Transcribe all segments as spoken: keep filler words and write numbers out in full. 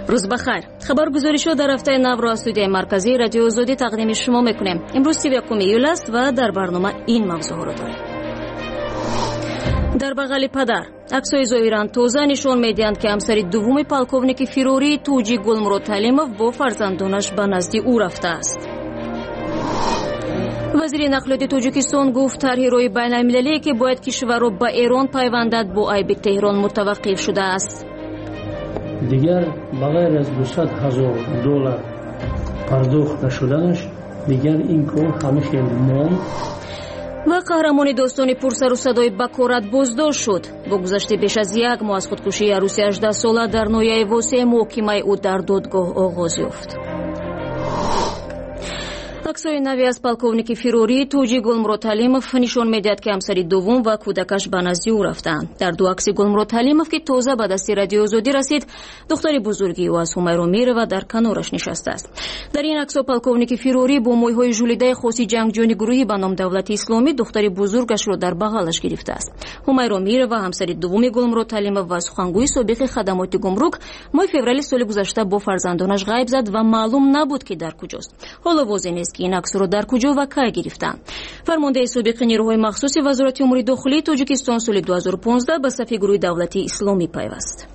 روز بخیر. خبرگزاری‌ها در هفته نو را از استودیوی مرکزی رادیو آزادی تقدیم شما می‌کنیم. امروز سی و یکم ایول است و در برنامه این موضوع را داریم. در بغل پدر عکس‌های ظاهراً تازه نشان می‌دهند که همسر دوم پالکوونیک فیروری توجی گلمرود تعلیموف با فرزندانش به نزد او رفته است. وزیر نقلیات تاجیکستان گفت طرح‌های بین‌المللی که باید کشور را به ایران پیوندد با عیب تهران متوقف شده است. دیگر بغیر از دویست هزار دلار پرداخت نشدنش دیگر این کار همه خیلی ماند. و قهرمان داستان پرسر و صدای بکارت بازداشت شد. با گذشت بیش از یک ماه از خودکشی عروس هجده ساله در ناحیه واسه محاکمه او در دادگاه آغاز یافت. عکس‌های نوی از پالکوونیک فیروری توجی گلمرود تعلیموف نشان می‌دهد که همسر دوم و کودکش به نزد او رفتند. در دو عکس گلمرود تعلیموف که تازه به دست رادیو آزادی رسید، دختر بزرگی او از همیرا میروه و در کنارش نشسته است. در این عکس‌ها پالکوونیک فیروری با موهای ژولیده خاصی جنگجویان گروهی به نام دولت اسلامی دختر بزرگش را در بغلش گرفته است. همیرا میروه همسر دوم گلمرود تعلیموف و سخنگوی سابق خدمات گمرک ماه فوریه سال گذشته با فرزندانش غیب زد و معلوم نبود که در کجاست. حالا واضح نیست که این عکس را در کجا و کی گرفتند. فرمانده سابق نیروهای مخصوص وزارت امور داخلی تاجیکستان سال دو هزار و پانزده به صف گروه دولتی اسلامی پیوست.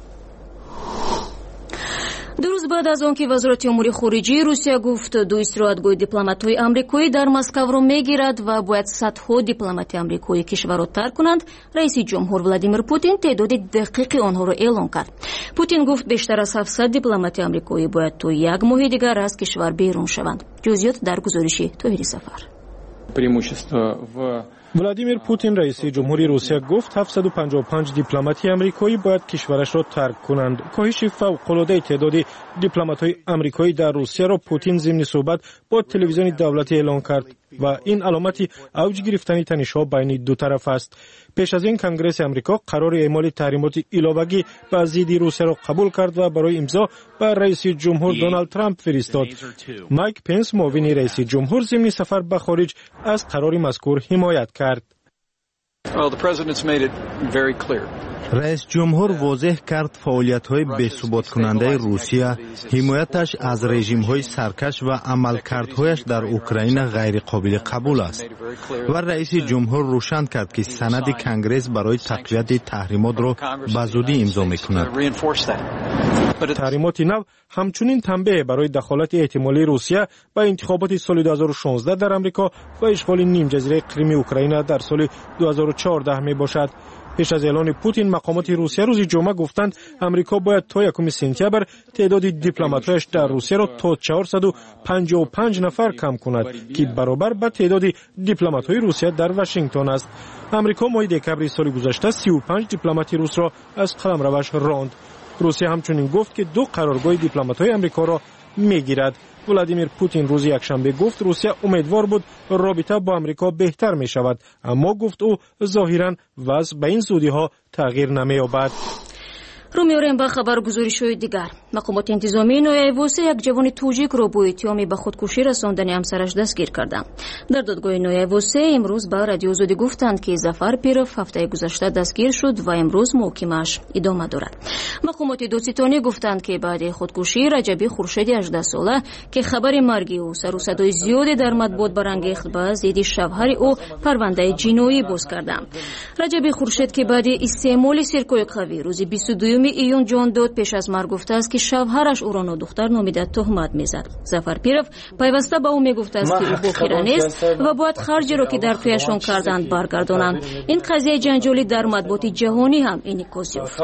دو روز بعد از آنکه وزارت امور خارجه روسیه گفت دو استراحتگاه دیپلمات‌های آمریکایی در مسکو را میگیرد و باید صدها دیپلمات آمریکایی کشور را ترک کنند، رئیس جمهور ولادیمیر پوتین تعداد دقیق آنها را اعلام کرد. پوتین گفت بیشتر از هفتصد دیپلمات آمریکایی باید تا یک ماه دیگر از کشور بیرون شوند. جزئیات در گزارش طاهری سفر. ولادیمیر پوتین رئیس جمهوری روسیه گفت هفتصد و پنجاه و پنج دیپلمات آمریکایی باید کشورش را ترک کنند. کاهش فوق‌العاده تعداد دیپلمات‌های آمریکایی در روسیه را پوتین ضمن صحبت با تلویزیون دولتی اعلام کرد و این علامتی اوج گرفتن تنش‌ها بین دو طرف است. پیش از این کنگره آمریکا قرار اعمال تحریمات علاوه‌ای بر ضد روسیه را قبول کرد و برای امضا به رئیس جمهور دونالد ترامپ فرستاد. مایک پنس معاون رئیس جمهور ضمن سفر به خارج از قرار مذکور حمایت کرد. رئیس جمهور واضح کرد فعالیت‌های بی‌ثبات کننده روسیه، حمایتش از رژیم‌های سرکش و عملکردهایش در اوکراین غیر قابل قبول است و رئیس جمهور روشن کرد که سند کنگره برای تقویت تحریمات را به زودی امضا می‌کند. تحریمات نو همچنین تنبیه برای دخالت احتمالی روسیه به انتخابات سال دو هزار و شانزده در آمریکا و اشغال نیم جزیره کریم اوکراین در سال دو هزار و چهارده می باشد. پیش از اعلان پوتین مقامات روسیه روز جمعه گفتند آمریکا باید تا یکم سپتامبر تعداد دیپلمات‌هایش در روسیه را تا چهارصد و پنجاه و پنج نفر کم کند که برابر با تعداد دیپلمات‌های روسیه در واشنگتن است. آمریکا ماه دکمبر سال گذشته سی و پنج دیپلمات روس را از قلمروش راند. روسیه همچنین گفت که دو قرارگاه دیپلمات‌های آمریکا را میگیرد. ولادیمیر پوتین روز یکشنبه گفت روسیه امیدوار بود رابطه با آمریکا بهتر می شود، اما گفت او ظاهراً وضع به این زودی‌ها تغییر نمی‌یابد. رو می‌آوریم به خبرگزاری‌های دیگر. مقامات انتظامی ناحیه واسه یک جوان توجیک را با اتهام به خودکشی رساندن همسرش دستگیر کردند. در دادگاه ناحیه واسه امروز به رادیو آزادی گفتند که ظفر پیروف هفته گذشته دستگیر شد و امروز محاکمه‌اش ادامه دارد. مقامات دادستانی گفتند که بعد خودکشی رجبی خورشید هجده ساله که خبر مرگ او سر و صدای زیادی در مطبوعات برانگیخت به ضد شوهر او پرونده جنایی باز کردند. رجبی خورشید که بعد استعمال سرکای قوی روز بیست و دو ایون جان داد پیش از مرگ گفته است که شوهرش او را دختر نامیده تهمت میزد. ظفر پیروف پیوسته به او میگفته است که او باخیره نیست و باید خرجی را که در تویشان کردند برگردانند. این قضیه جنجالی در مطبوعات جهانی هم انعکاس یافت.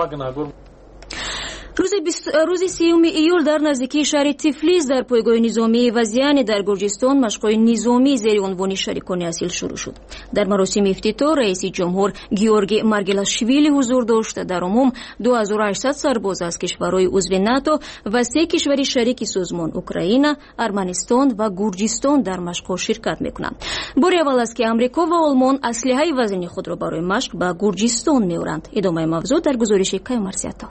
روز روز سیوم ایول در نزدیکی شهر تیفلیس در پایگاه نظامی وزیان در گرجستان مشق‌های نظامی زیر عنوان شریکان اصیل شروع شد. در مراسم افتتاح رئیس جمهور گیورگی مارگلاشویلی حضور داشت. در عموم دو هزار و هشتصد سرباز از کشورهای عضو ناتو و سه کشور شریک سازمان اوکراین، ارمنستان و گرجستان در مشق‌ها شرکت می‌کنند. بار اول است که آمریکا و آلمان اسلحه وزنی خود را برای مشق به گرجستان می‌آورند. ادامه موضوع در گزارش کیمارسیاتا.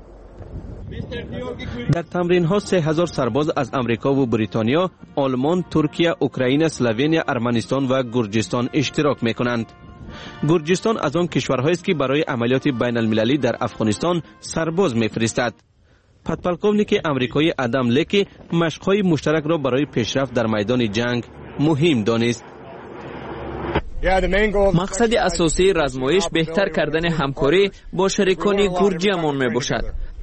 در تمرین ها سه هزار سرباز از امریکا و بریتانیا، آلمان، ترکیه، اوکراین، اسلوونیا، ارمنستان و گرجستان اشتراک می کنند. گرجستان از آن کشورهایی است که برای عملیات بین المللی در افغانستان سرباز می فرستد. پدپلکوونیک آمریکایی ادم لکی مشق‌های مشترک را برای پیشرفت در میدان جنگ مهم دانست. مقصد اساسی رزمایش بهتر کردن همکاری با شریکان گرجیمان می باشد.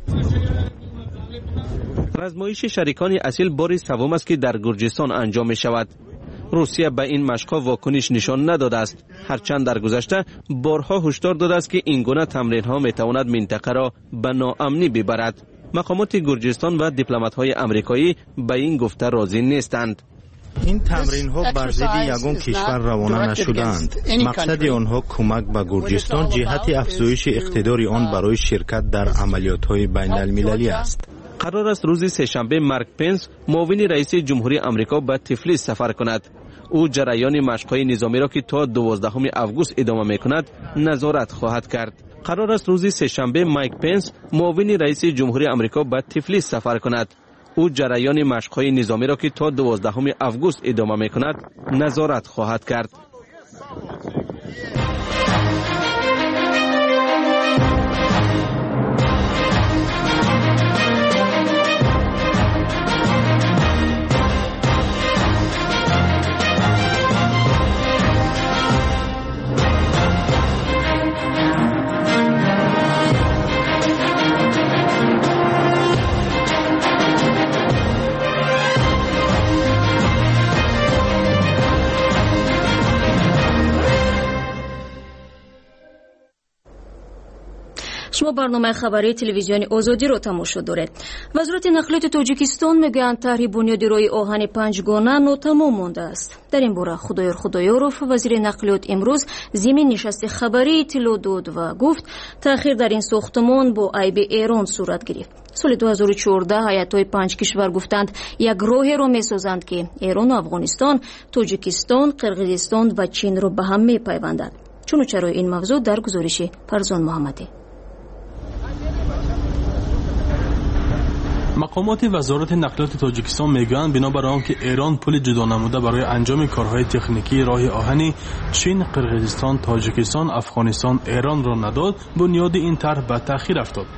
رزمایش شریکان اصیل بار سوم است که در گرجستان انجام می شود. روسیه به این مشق‌ها واکنش نشان نداده است، هرچند در گذشته بارها هشدار داده است که این گونه تمرین‌ها می‌تواند منطقه را به ناامنی ببرد. مقامات گرجستان و دیپلمات‌های آمریکایی به این گفته راضی نیستند. این تمرین ها بر ضد یگان کشور روانه نشدند. مقصد آنها کمک به گرجستان جهت افزایش اقتدار آن برای شرکت در عملیات های بین المللی است. قرار است روز سه‌شنبه مارک پنس معاون رئیس جمهوری آمریکا به تفلیس سفر کند. او جریان مشق‌های نظامی را که تا دوازدهم آگوست ادامه می‌کند نظارت خواهد کرد. قرار است روز سه‌شنبه مایک پنس معاون رئیس جمهوری آمریکا به تفلیس سفر کند. او جریان مشق‌های نظامی را که تا دوازدهم آگوست ادامه می‌کند نظارت خواهد کرد. شما برنامه خبری تلویزیون آزادی رو تماشا دارید. وزارت نقلیات تاجیکستان میگویند طرح بنیادی راه آهن پنجگانه ناتمام مانده است. در این باره خدایار خدایارов وزیر نقلیات امروز ضمن نشست خبری اطلاع داد و گفت تأخیر در این ساختمان با عیب ایران صورت گرفت. سال دو هزار و چهارده هیئت‌های پنج کشور گفتند یک راهی را می‌سازند که ایران و افغانستان، تاجیکستان، قرقیزستان و چین را به هم می‌پیوندند. چون و چرای این موضوع در گزارش فرزان محمدی. مقامات وزارت نقلیات تاجیکستان میگویند بنابر آنکه ایران پول جدا نموده برای انجام کارهای تکنیکی راه آهنی چین، قرقیزستان، تاجیکستان، افغانستان، ایران را نداد، بنیاد این طرح به تأخیر افتاد.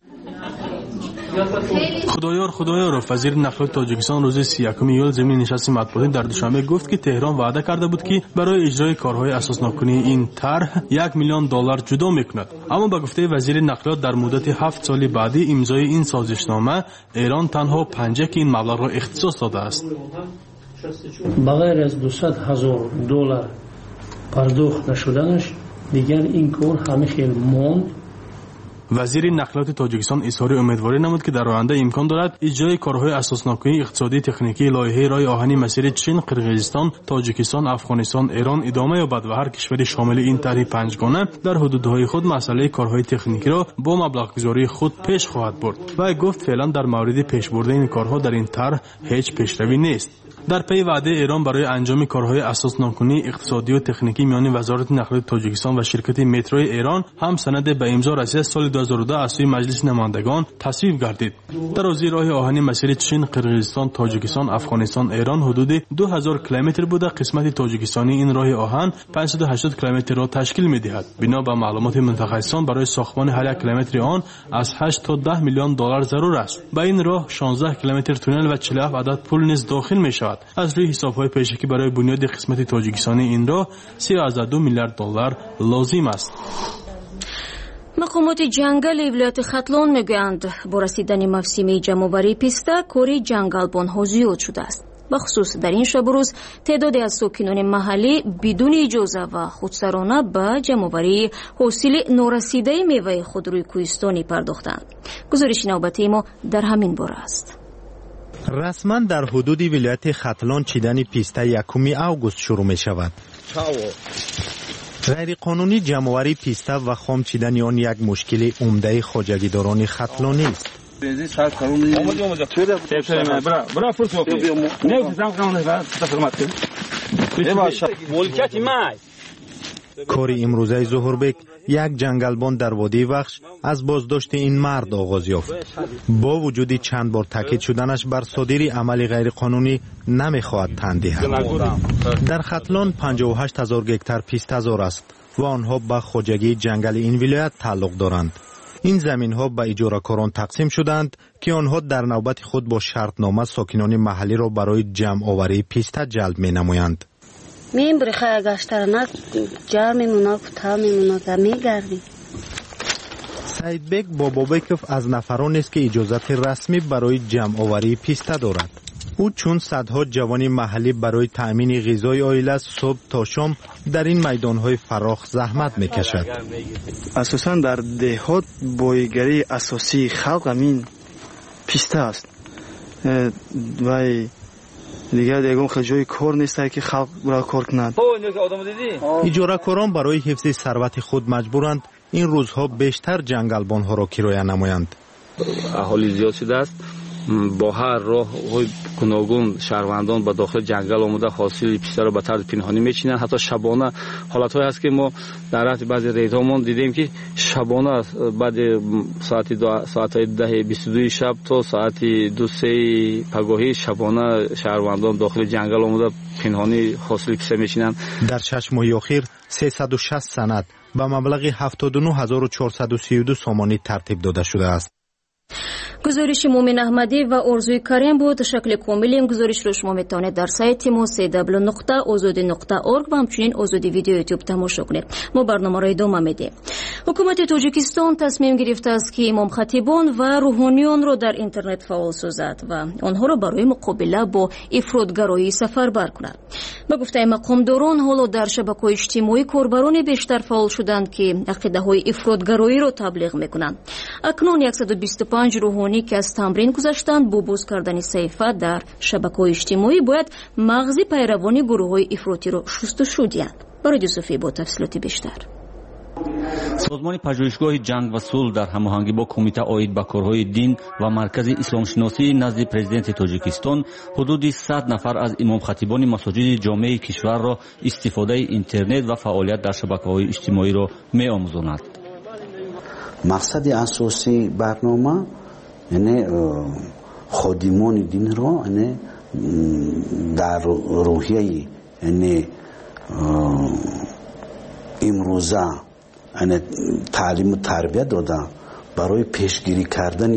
خدایار خدایارov وزیر نقلیات تاجیکستان روز سی و یکم ایول ضمن نشست مطبوعاتی در دوشنبه گفت که تهران وعده کرده بود که برای اجرای کارهای اساس نکنی این طرح یک میلیون دلار جدا میکند، اما به گفته وزیر نقلیات در مدت هفت سال بعدی امضای این سازشنامه ایران تنها پنجه این مبلغ را اختصاص داده است. بغیر از دویست هزار دلار پرداخت نشدنش دیگر این کار همه خیلی ماند. وزیر نقلیات تاجیکستان اظهار امیدواری نمود که در آینده امکان دارد اجرای کارهای اساسناکی اقتصادی تکنیکی لایحه راه آهنی مسیر چین، قرقیزستان، تاجیکستان، افغانستان، ایران ادامه یابد و هر کشوری شامل این طرح پنجگانه در حدودهای خود مسئله کارهای تکنیکی را با مبلغ گذاری خود پیش خواهد برد. و گفت فعلا در مورد پیش بردن این کارها در این طرح هیچ پیشروی نیست. در پی وعده ایران برای انجام کارهای اساس ناکنی اقتصادی و تکنیکی میان وزارت نقلیات تاجیکستان و شرکت متروی ایران هم سند به امضا رسیده سال دو هزار و ده از سوی مجلس نمایندگان تصویب گردید. ترازی راه آهنی مسیر چین، قرقیزستان، تاجیکستان، افغانستان، ایران حدود دو هزار کیلومتر بوده. قسمت تاجیکستانی این راه آهن پانصد و هشتاد کیلومتر را تشکیل می‌دهد. بنا به معلومات متخصصان برای ساختمان هر یک کیلومتر آن از هشت تا ده میلیون دلار ضرور است. به این راه شانزده کیلومتر تونل و چهل و هفت عدد پل نیز داخل می‌شود. از روی حساب‌های پیشکی برای بنیاد قسمت تاجیکستانی این راه سه و دو میلیارد دلار لازم است. مقامات جنگل ولایت ختلان میگویند با رسیدن موسم جمع‌آوری پیسته کاری جنگلبان‌ها زیاد شده است. بخصوص در این شب و روز تعدادی از ساکنان محلی بدون اجازه و خودسرانه به جمع‌آوری حاصل نارسیده میوه خودروی کوهستانی پرداختند. گزارش نوبتی ما در همین باره است. رسما در حدود ولایت ختلان چیدن پیسته یکم آگوست شروع می شود. غیر قانونی جمع‌آوری پیسته و خام چیدن آن یک مشکل عمده خواجگیداران ختلانی است. کاری امروزه ظهوربک یک جنگلبان در وادی وخش از بازداشت این مرد آغاز یافت. با وجود چند بار تاکید شدنش بر صادری عمل غیر قانونی نمیخواهد تن دهد. در ختلان پنجاه و هشت هزار گکتار پیسته‌زار است و آنها به خواجگی جنگل این ولایت تعلق دارند. این زمین‌ها به اجاره‌کاران تقسیم شدند که آنها در نوبت خود با شرطنامه ساکنان محلی را برای جمع آوری پیسته جلب می‌نمایند. میم بریخه گشترنک جا میمونه تا میمونه تا میگردی. سعیدبک بابابکوف از نفران است که اجازت رسمی برای جمع آوری پیسته دارد. او چون صدها جوان محلی برای تأمین غذای عائله صبح تا شام در این میدان‌های فراخ زحمت می‌کشد. اساساً در دهات بایگری اساسی خلق همین پیسته است و دیگر دیگه خیلی جای کار نیست که خلق را کار کنند. اجاره‌کاران برای حفظ ثروت خود مجبورند این روزها بیشتر جنگلبان‌ها را کرایه نمایند. اهالی زیاد شده است. با هر راه های گوناگون شهروندان به داخل جنگل آمده حاصل پیسته را به طرز پنهانی میچینند. حتی شبانه حالت‌هایی هست که ما در رفت بعضی ریزامون دیدیم که شبانه بعد ساعت دو ساعت ده بیست و دو شب تا ساعت دو سه پگاهی شبانه شهروندان داخل جنگل آمده پنهانی حاصل پیسته میچینند. در شش ماه اخیر سیصد و شصت سند به مبلغ هفتاد و نه هزار و چهارصد و سی و دو سامانی ترتیب داده شده است. گزارش مومن احمدی و ارزوی کریم بود. شکل کامل این گزارش رو شما میتونید در سایت ما سی دبلیو نقطه آزادی نقطه اورگ و همچنین آزادی ویدیو یوتیوب تماشا کنید. ما برنامه را ادامه میدیم. حکومت تاجیکستان تصمیم گرفته است که امام خطیبان و روحانیان را در اینترنت فعال سازد و آنها را برای مقابله با افراطگرایی سفربر کند. به گفته مقامداران حالا در شبکه‌های اجتماعی کاربران بیشتر فعال شدند که عقیده‌های افراطگرایی را تبلیغ میکنند. اکنون صد و بیست و پنج روحانی که از تمرین گذشتند با باز کردن صفحه در شبکه‌های اجتماعی باید مغز پیروان گروه‌های افراطی را شستشو دهند. برای یوسفی با تفصیلات بیشتر. سازمان پژوهشگاه جنگ و صلح در هماهنگی با کمیته عاید به کارهای دین و مرکز اسلامشناسی نزد پرزیدنت تاجیکستان حدود صد نفر از امام خطیبان مساجد جامع کشور را استفاده اینترنت و فعالیت در شبکه‌های اجتماعی را می‌آموزاند. مقصد اساسی برنامه یعنی خادمان دین را یعنی در روحیه یعنی امروزه یعنی تعلیم و تربیت داده برای پیشگیری کردن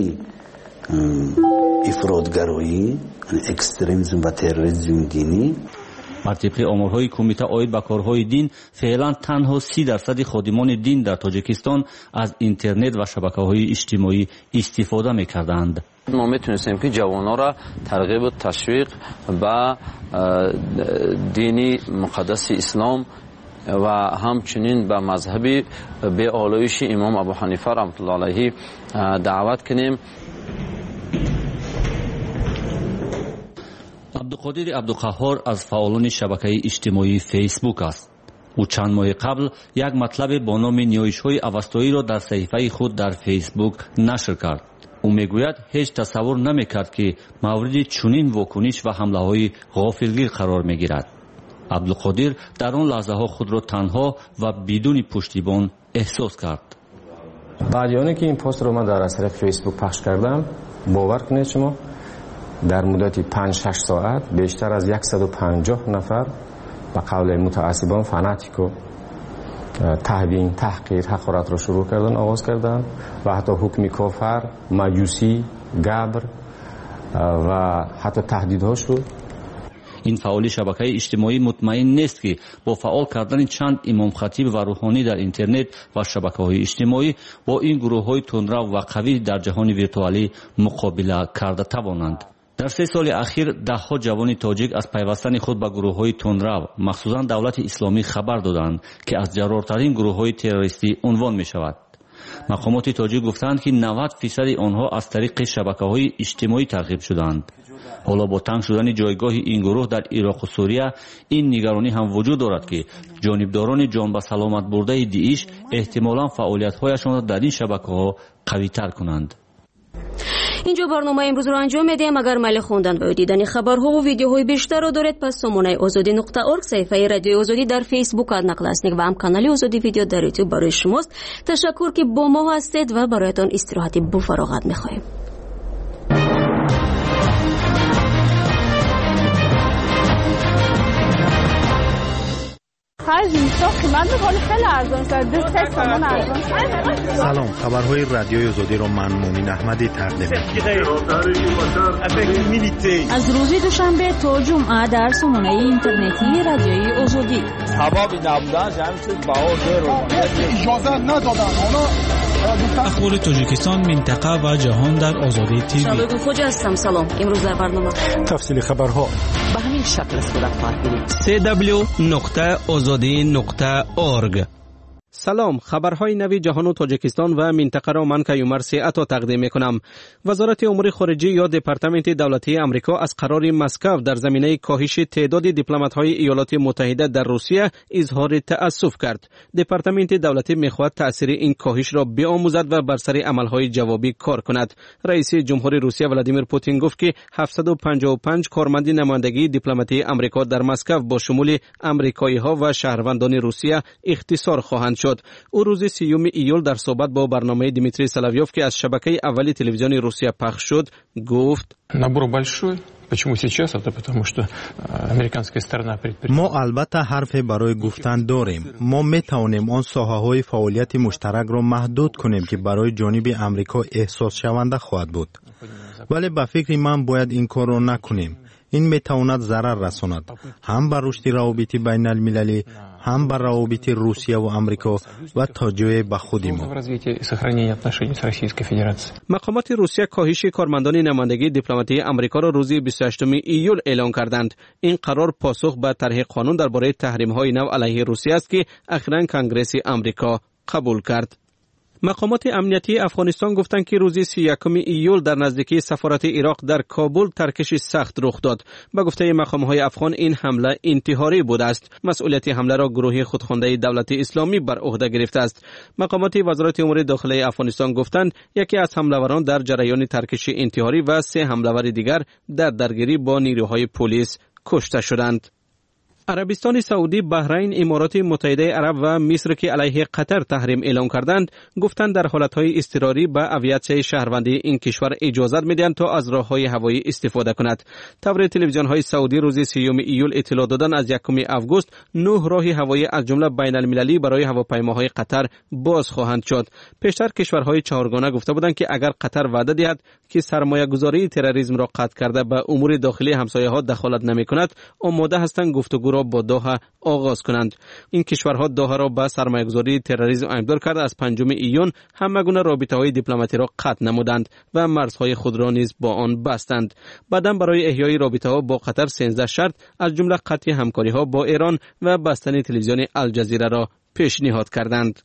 افراطگرایی یعنی اکستریمیسم و تروریسم دینی. بر طبق آمارهای کمیته عاید به کارهای دین فعلا تنها سی درصد خادمان دین در تاجیکستان از اینترنت و شبکه‌های اجتماعی استفاده می‌کردند. ما میتونستیم که جوانان را ترغیب و تشویق به دینی مقدس اسلام و همچنین به مذهبی به آلایش امام ابو حنیفه رحمت الله علیه دعوت کنیم. عبدالقادر عبدالقهار از فعالان شبکه اجتماعی فیسبوک است. او چند ماه قبل یک مطلب با نام نیایش‌های اوستایی را در صفحه خود در فیسبوک نشر کرد. او میگوید هیچ تصور نمیکرد که مورد چنین واکنش و حمله‌های غافلگیر قرار میگیرد. عبدالقادر در آن لحظه‌ها خود را تنها و بدون پشتیبان احساس کرد. بعد که این پست رو من در اثر فیسبوک پخش کردم، باور کنید شما در مدت پنج شش ساعت بیشتر از صد و پنجاه نفر به قول متعصبان فناتیکو تهوین، تحقیر، حقارت را شروع کردن، آغاز کردن و حتی حکم کافر، مجوسی، گبر و حتی تهدیدها شد. این فعالی شبکه اجتماعی مطمئن نیست که با فعال کردن چند امام خطیب و روحانی در اینترنت و شبکه‌های اجتماعی با این گروه‌های تندرو و قوی در جهان ویرتوالی مقابله کرده توانند. در سه سال اخیر ده‌ها جوان تاجیک از پیوستن خود به گروه‌های تندرو مخصوصاً دولت اسلامی خبر دادند که از جرارترین گروه‌های تروریستی عنوان می‌شود. مقامات تاجیک گفتند که نود درصد آنها از طریق شبکه‌های اجتماعی ترغیب شدند. حالا با تنگ شدن جایگاه این گروه در عراق و سوریه این نگرانی هم وجود دارد که جانبداران جان به سلامت برده داعش احتمالاً فعالیت‌هایشان را در این شبکه‌ها قوی‌تر کنند. اینجا برنامه امروز رو انجام میدیم. اگر میل خوندن و دیدن خبرها و ویدیوهای بیشتر رو دارید پس سامانه آزادی نقطه اورگ صفحه رادیو آزادی در فیسبوک نقل اسنیک و هم کانال آزادی ویدیو در یوتیوب برای شماست. تشکر که با ما هستید و برایتان استراحتی با فراغت میخوایم. خرج میشه قیمت میکنه خیلی ارزان شده دو سه تومن ارزان. سلام، خبرهای رادیوی آزادی رو من مومین احمدی تقدیم می‌کنم. از روز دوشنبه تا جمعه در سامانه اینترنتی رادیوی آزادی. ثوابی نبودن همین چیز باور رو اجازه ندادن. اخبار تاجیکستان، منطقه و جهان در آزادی تیوی. شبکه خوج هستم. سلام. امروز در برنامه تفصیل خبرها به همین شکل صورت خواهد گرفت. سی دبلیو نقطه آزادی نقطه اورگ. سلام، خبرهای نوی جهان و تاجیکستان و منطقه را من کیومر سیعتا تقدیم میکنم. وزارت امور خارجه یا دپارتمنت دولتی آمریکا از قرار مسکو در زمینه کاهش تعداد دیپلمات‌های ایالات متحده در روسیه اظهار تأسف کرد. دپارتمنت دولتی میخواهد تأثیر این کاهش را بیاموزد و بر سر عملهای جوابی کار کند. رئیس جمهور روسیه ولادیمیر پوتین گفت که هفتصد و پنجاه و پنج کارمند نمایندگی دیپلماتی آمریکا در مسکو با شمول آمریکایی‌ها و شهروندان روسیه اختصار خواهند شد. او روز سیوم ایول در صحبت با برنامه دیمیتری سلاویوف که از شبکه اولی تلویزیون روسیه پخش شد گفت ما البته حرف برای گفتن داریم. ما می توانیم آن ساحه‌های فعالیت مشترک را محدود کنیم که برای جانب امریکا احساس شونده خواهد بود. ولی به فکر من باید این کار را نکنیم. این می تواند ضرر رساند هم بر رشد روابط بین المللی، هم بر روابط روسیه و آمریکا و تا جای به خود ما. مقامات روسیه کاهش کارمندان نمایندگی دیپلماتی آمریکا را روز بیست و هشتم ایول اعلام کردند. این قرار پاسخ به طرح قانون درباره تحریم‌های نو علیه روسیه است که اخیراً کنگره آمریکا قبول کرد. مقامات امنیتی افغانستان گفتند که روز سی و یکم ایول در نزدیکی سفارت عراق در کابل ترکش سخت رخ داد. به گفته مقام‌های افغان این حمله انتحاری بوده است. مسئولیت حمله را گروه خودخوانده دولت اسلامی بر عهده گرفته است. مقامات وزارت امور داخلی افغانستان گفتند یکی از حمله‌وران در جریان ترکش انتحاری و سه حمله‌ور دیگر در درگیری با نیروهای پلیس کشته شدند. عربستان سعودی، بحرین، امارات متحده عرب و مصر که علیه قطر تحریم اعلام کردند، گفتند در حالتهای اضطراری به اوییسه شهروندی این کشور اجازت میدهند تا از راههای هوایی استفاده کند. طور تلویزیون‌های سعودی روز سیوم ایول اطلاع دادند از یکم آگوست نه راه هوایی از جمله بین المللی برای هواپیماهای قطر باز خواهند شد. پیشتر کشورهای چهارگانه گفته بودند که اگر قطر وعده دهد که سرمایه‌گذاری تروریسم را قطع کرده به امور داخلی همسایه‌ها دخالت نمی‌کند، آماده هستند گفتگو را با دوحه آغاز کنند. این کشورها دوحه را به سرمایه‌گذاری تروریسم ادعا کرده از پنجم ایون همگونه رابطه‌های دیپلماتی را قطع نمودند و مرزهای خود را نیز با آن بستند. بعداً برای احیای رابطه‌ها با قطر سیزده شرط از جمله قطع همکاری‌ها با ایران و بستن تلویزیون الجزیره را پیشنهاد کردند.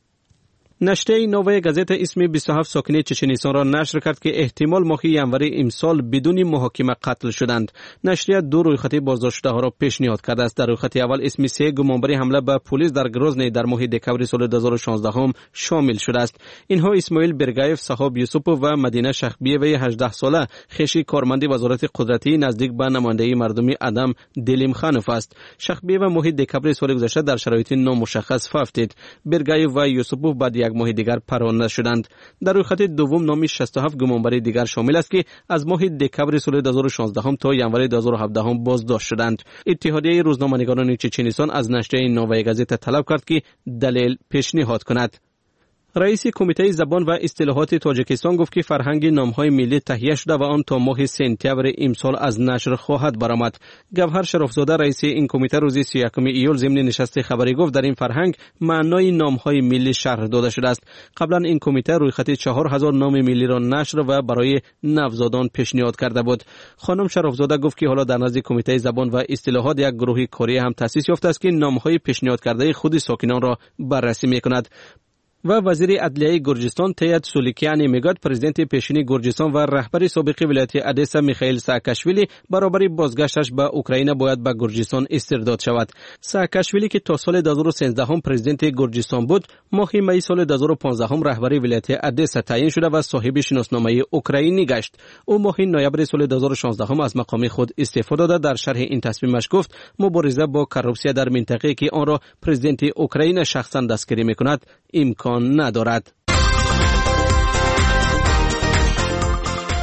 نشریه نوای گازت اسم بیست و هفت ساکن چچنستان را نشر کرد که احتمال ماه ینور امسال بدون محاکمه قتل شدند. نشریه دو رویخط بازداشت شده ها را پیشنهاد کرده است. در رویخط اول اسم سه گمانبر حمله به پلیس در گروزنی در ماه دکمبر سال دو هزار و شانزده هم شامل شده است. اینها اسماعیل برگایف، صحاب یوسپوف و مدینه شخبیه و هجده ساله خیشی کارمند وزارت قدرتی نزدیک به نمایندگی مردمی ادم دلیمخانوف است. شخبیه و ماه دکمبر سال گذشته در شرایط نامشخص فافتید. برگایف و یوسپوف بعد یک ماه دیگر پرونده شدند. در رویخط دوم نام شصت و هفت گمانبر دیگر شامل است که از ماه دکمبر سال دو هزار و شانزده هم تا ینور دو هزار و هفده هم بازداشت شدند. اتحادیه روزنامه‌نگاران چچنستان از نشریه نوای گازت طلب کرد که دلیل پیشنهاد کند. رئیس کمیته زبان و اصطلاحات تاجیکستان گفت که فرهنگ نام‌های ملی تهیه شده و آن تا ماه سپتامبر امسال از نشر خواهد برآمد. گوهر شرافزاده رئیس این کمیته روز سی و یکم ایول ضمن نشست خبری گفت در این فرهنگ معنای نام‌های ملی شرح داده شده است. قبلا این کمیته رویخط چهار هزار نام ملی را نشر و برای نوزادان پیشنهاد کرده بود. خانم شرافزاده گفت که حالا در نزد کمیته زبان و اصطلاحات یک گروه کاری هم تأسیس یافته است که نام‌های پیشنهاد کرده خود ساکنان را بررسی می‌کند. و وزیر عدلیه گرجستان تیاد سولیکیانی میگوید پرزیدنت پیشین گرجستان و رهبر سابق ولایت ادسا میخائیل ساکاشویلی برابر بازگشتش به اوکراین باید به گرجستان استرداد شود. ساکاشویلی که تا سال دو هزار و سیزده هم پرزیدنت گرجستان بود، ماه می سال دو هزار و پانزده هم رهبر ولایت ادسا تعیین شده و صاحب شناسنامه اوکراینی گشت. او ماه نوامبر سال دو هزار و شانزده هم از مقام خود استعفا داده. در شرح این تصمیمش گفت مبارزه با کروپسیا در منطقه که آن را پرزیدنت اوکراین شخصا دستگیری میکند امکان ندارد.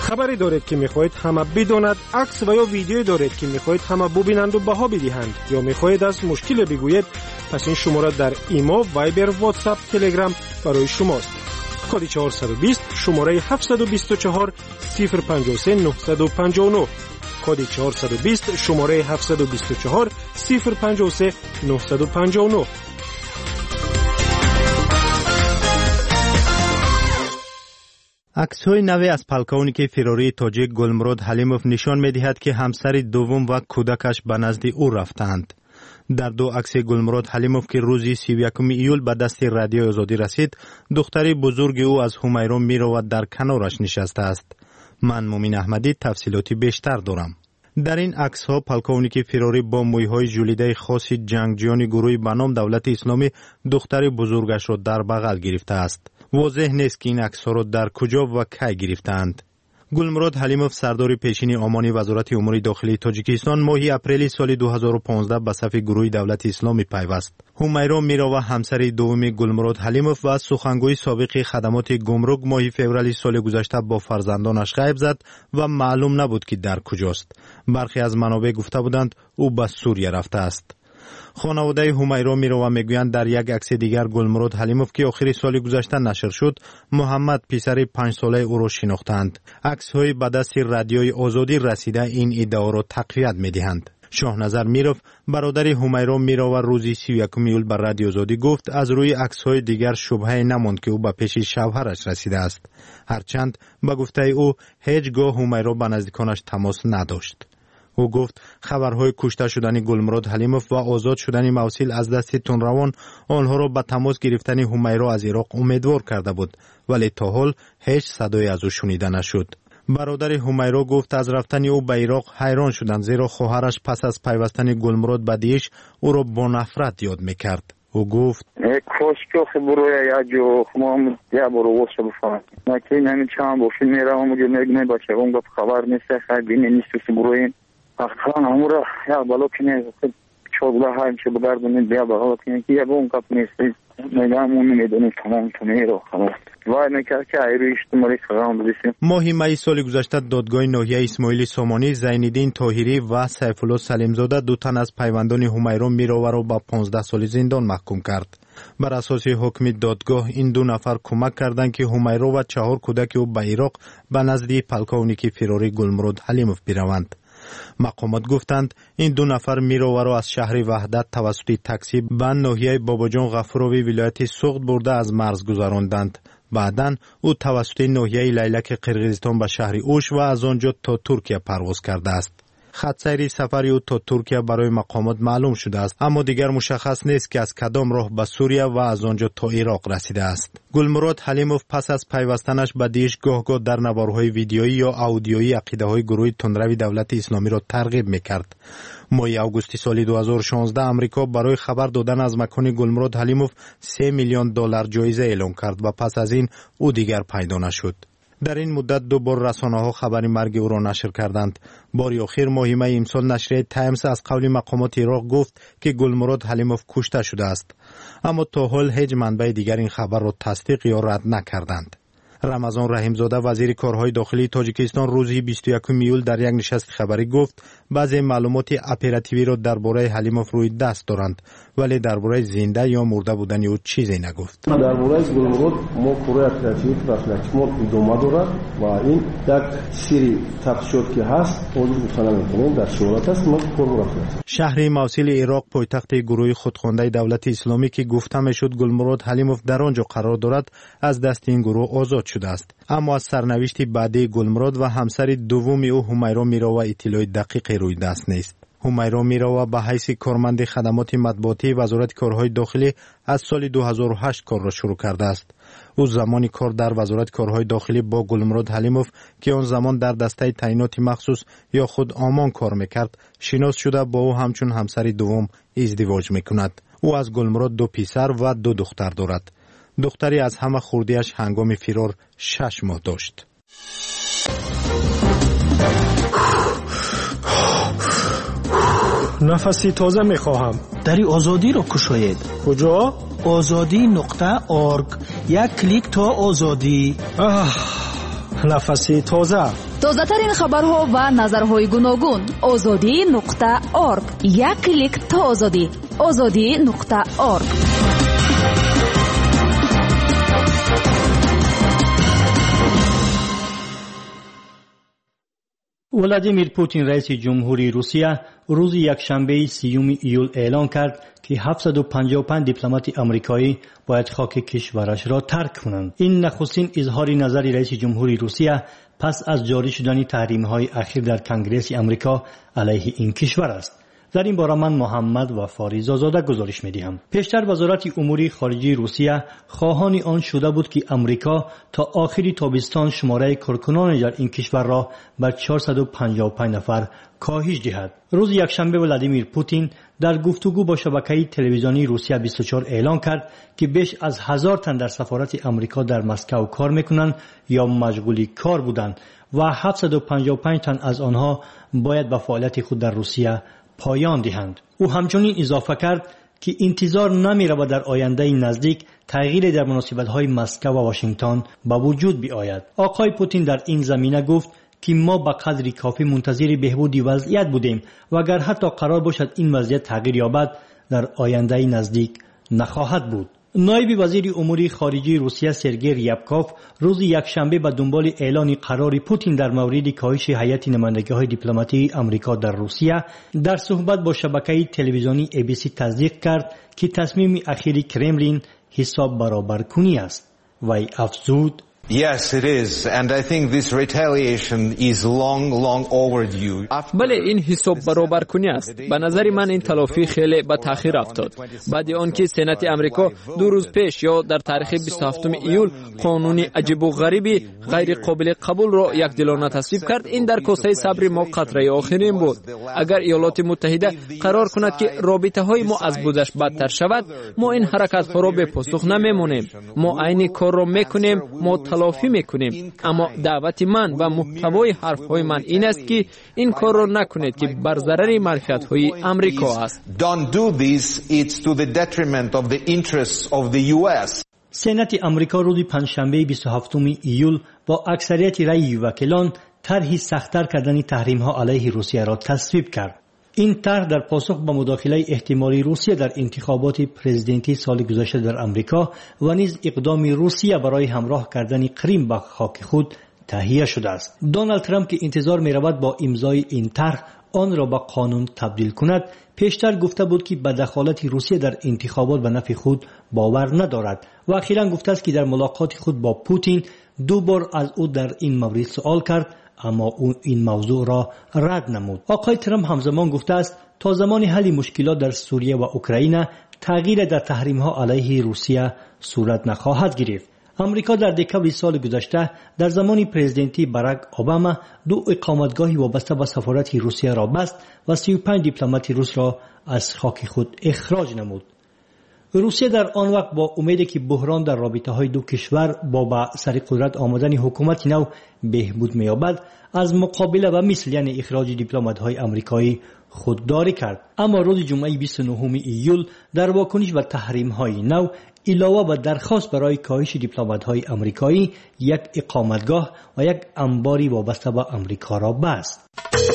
خبری دارید که میخواهید همه بداند، عکس و یا ویدیویی دارید که میخواهید همه ببینند و بها بدهند، یا میخواهید از مشکل بگویید، پس این شماره در ایمو، وایبر، واتساپ، تلگرام برای شماست. کد چهارصد و بیست شماره هفتصد و بیست و چهار صفر پنجاه و سه نهصد و پنجاه و نه. کد چهارصد و بیست شماره هفتصد و بیست و چهار صفر پنجاه و سه نهصد و پنجاه و نه. عکس‌های نوی از پلکاونیک فراری تاجیک گلمرود حلیموف نشان می‌دهد که همسر دوم و کودکش به نزد او رفتند. در دو عکس گلمرود حلیموف که روزی سی و یکم ایول به دست رادیو آزادی رسید، دختری بزرگ او از همیرا میرود در کنارش نشسته است. من مومین احمدی تفصیلاتی بیشتر دارم. در این عکس ها پلکاونیک فراری با مویهای ژولیده خاصی جنگجویان گروه به نام دولت اسلامی دختر بزرگش را در بغل گرفته است. واضح نیست که این عکس ها را در کجا و کی گرفتند. گلمرود حلیموف سردار پیشین امانی وزارت امور داخلی تاجیکستان ماه اپریل سال دو هزار و پانزده به صف گروه دولت اسلامی پیوست. همیرا میروا همسر دوم گلمرود حلیموف و سخنگوی سابق خدمات گمرک ماه فوریه سال گذشته با فرزندانش غیب زد و معلوم نبود که در کجاست. برخی از منابع گفته بودند او به سوریه رفته است. خانواده همیرا میروا میگویند در یک عکس دیگر گلمرود حلیموف که آخر سال گذشته نشر شد، محمد پسر پنج ساله او را شناختند. عکس‌های به دست رادیوی آزادی رسیده این ادعا را تقویت میدهند. شاهنظر میروف برادر همیرا میروا روزی سی و یکم ایول بر رادیو آزادی گفت از روی عکس‌های دیگر شبهه نماند که او به پیش شوهرش رسیده است، هرچند به گفته او هیچگاه همیرا به نزدیکانش تماس نداشت. او گفت خبرهای کشته شدن گلمرود حلیموف و آزاد شدن موصل از دست تندروان آنها را به تماس گرفتن همیرا از عراق امیدوار کرده بود، ولی تا حال هیچ صدایی از او شنیده نشد. برادر همیرا گفت از رفتن او به عراق حیران شدند، زیرا خواهرش پس از پیوستن گلمرود به دیش او را با نفرت یاد میکرد. او گفت کاش که خبروی یا جو خمام یا برو واسه بفهم ما که نمی چند باشیم میرم و میگم بچه اون گفت خبر نیست خیلی نیست بروین اخوان امورا یا بالا کنه چوبلا هایم چه بگردونید بیا بالا کنه که یا اون کپ نیست نگام اون میدونی تمام تمام رو خلاص وای نکرد که ایروی اجتماعی خرام بسیم. ماه می سال گذشته دادگاه ناحیه اسماعیلی سامانی زینالدین طاهری و سیف الله سلیمزاده دو تن از پیوندان همیرا میروا را با پانزده سال زندان محکوم کرد. بر اساس حکم دادگاه این دو نفر کمک کردند که همیرا و چهار کودک او به عراق به نزد پلکاونیک فراری گلمرود حلیموف بروند. مقامات گفتند این دو نفر میروا را از شهر وحدت توسط تاکسی به ناحیه باباجان غفوروی ولایت سوغد برده از مرز گذراندند. بعداً او توسط ناحیه لیلک قرقیزستان به شهر اوش و از آنجا تا ترکیه پرواز کرده است. خط سیری سفری او تا ترکیه برای مقامات معلوم شده است، اما دیگر مشخص نیست که از کدام راه به سوریه و از آنجا تا عراق رسیده است. گلمرود حلیموف پس از پیوستنش به دیش گاه گاه در نوارهای ویدیویی یا آودیویی عقیده های گروه تندروی دولت اسلامی را ترغیب میکرد. ماه اوگوست سال دو هزار و شانزده امریکا برای خبر دادن از مکان گلمرود حلیموف سه میلیون دلار جایزه اعلام کرد و پس از این او دیگر پیدا نشد. در این مدت دو بار رسانه‌ها خبر مرگ او را نشر کردند. بار اخیر ماه می امسال نشریه تایمز از قول مقامات عراق گفت که گلمرود حلیموف کشته شده است، اما تا حال هیچ منبع دیگر این خبر را تصدیق یا رد نکردند. رمضان رحیمزاده وزیر کارهای داخلی تاجیکستان روزی بیست و یکم ایول در یک نشست خبری گفت بعضی معلومات اپراتیوی را درباره حلیموف روی دست دارند، ولی درباره زنده یا مرده بودن او چیزی نگفت. درباره گلمرود ما کره اپراتیوی رسماکمال ادامه دارد و این یک سری تفشد که هست اون گفتن نمی‌کنیم در شورات است ما کار رفت. شهر موصل عراق پایتخت گروه خودخوانده دولت اسلامی که گفته میشد گلمرود حلیموف در آنجا قرار دارد از دست این گروه آزاد شده است، اما از سرنوشت بعدی گلمرود و همسر دوم او همیرا میروا اطلاع دقیق روی دست نیست. همیرا میروا به حیث کارمند خدمات مطبوعاتی وزارت کارهای داخلی از سال دو هزار و هشت کار را شروع کرده است. او زمانی کار در وزارت کارهای داخلی با گلمرود حلیموف که آن زمان در دسته تعیینات مخصوص یا خود آمان کار میکرد شناس شده با او همچون همسر دوم ازدواج میکند. او از گلمرود دو پسر و دو دختر دارد. دختری از همه خردیش هنگام فرار شش ماه داشت. نفسی تازه میخواهم. دری آزادی رو کشاید. کجا؟ آزادی نقطه ارگ. یک کلیک تا آزادی. آه، نفسی تازه. тозатарин хабарҳо ва назарҳои гуногун. озодӣ нуқта орг. як клик то озодӣ. озодӣ нуқта орг. ولادیمیر پوتین رئیس جمهوری روسیه روز یکشنبه سیوم ایول اعلان کرد که هفتصد و پنجاه و پنج دیپلمات آمریکایی باید خاک کشورش را ترک کنند. این نخستین اظهار نظر رئیس جمهوری روسیه پس از جاری شدن تحریم‌های اخیر در کنگره آمریکا علیه این کشور است. در این باره من محمد وفاری زاده گزارش می‌دهم. پیشتر وزارت امور خارجه روسیه خواهان آن شده بود که آمریکا تا آخر تابستان شماره کارکنان در این کشور را به چهارصد و پنجاه و پنج نفر کاهش دهد. روز یکشنبه ولادیمیر پوتین در گفتگو با شبکه تلویزیونی روسیه بیست و چهار اعلان کرد که بیش از هزار تن در سفارت آمریکا در مسکو کار میکنند یا مشغول کار بودند و هفتصد و پنجاه و پنج تن از آنها باید به فعالیت خود در روسیه پایان دهند. او همچنین اضافه کرد که انتظار نمی رود در آینده نزدیک تغییر در مناسبت‌های مسکو و واشنگتن به وجود بیاید. آقای پوتین در این زمینه گفت که ما به قدری کافی منتظر بهبود وضعیت بودیم و اگر حتی قرار باشد این وضعیت تغییر یابد در آینده نزدیک نخواهد بود. نایب وزیر امور خارجه روسیه سرگئی ریابکوف روز یکشنبه به دنبال اعلان قرار پوتین در مورد کاهش هیئت نمایندگی‌های دیپلماتی آمریکا در روسیه در صحبت با شبکه تلویزیونی ای بی سی تصدیق کرد که تصمیم اخیر کرملین حساب برابرکنی است. وی افزود: Yes, it is, and I think this retaliation is long, long overdue. بله، این حساب برابر کنی است. به نظر من این تلافی خیلی به تأخیر افتاد. بعد آنکه سنت آمریکا دو روز پیش یا در تاریخ بیست و هفتم ایول قانون عجیب و غریبی غیر قابل قبول را یکدلانه تصویب کرد، این در کاسه صبر ما قطره آخرین بود. اگر ایالات متحده قرار کند که رابطه های ما از بودش بدتر شود، ما این حرکت ها را به پاسخ نمیمونیم. ما عین کار را میکنیم، ما تلافی میکنیم. اما دعوت من و محتوای حرفهای من این است که این کار را نکنید که بر ضرر منفعت های آمریکا است. Don't do this, it's to the detriment of the interests of the یو اس. سنت آمریکا روز پنجشنبه بیست و هفتم ایول با اکثریت رأی وکیلان طرحی سخت‌تر کردن تحریم‌ها علیه روسیه را تصویب کرد. این طرح در پاسخ به مداخله احتمالی روسیه در انتخابات پرزیدنتی سال گذشته در آمریکا و نیز اقدام روسیه برای همراه کردن کریم به خاک خود تهیه شده است. دونالد ترامپ که انتظار می‌رود با امضای این طرح آن را به قانون تبدیل کند، پیشتر گفته بود که به دخالت روسیه در انتخابات به نفع خود باور ندارد و اخیراً گفته است که در ملاقات خود با پوتین دو بار از او در این مورد سوال کرد، اما او این موضوع را رد نمود. آقای ترامپ همزمان گفته است تا زمان حل مشکلات در سوریه و اوکراین تغییر در تحریم‌ها علیه روسیه صورت نخواهد گرفت. امریکا در دکمبر سال گذشته در زمان پرزیدنتی باراک اوباما دو اقامتگاهی وابسته به سفارت روسیه را بست و سی و پنج دیپلمات روس را از خاک خود اخراج نمود. روسیه در آن وقت با امیدی که بحران در رابطه‌های دو کشور با به سر قدرت آمدن حکومت نو بهبود می‌یابد، از مقابله و مثل یعنی اخراج دیپلمات‌های آمریکایی خودداری کرد. اما روز جمعه بیست و نهم ایول در واکنش به تحریم‌های نو علاوه بر درخواست برای کاهش دیپلمات‌های آمریکایی یک اقامتگاه و یک انباری وابسته به آمریکا را بست.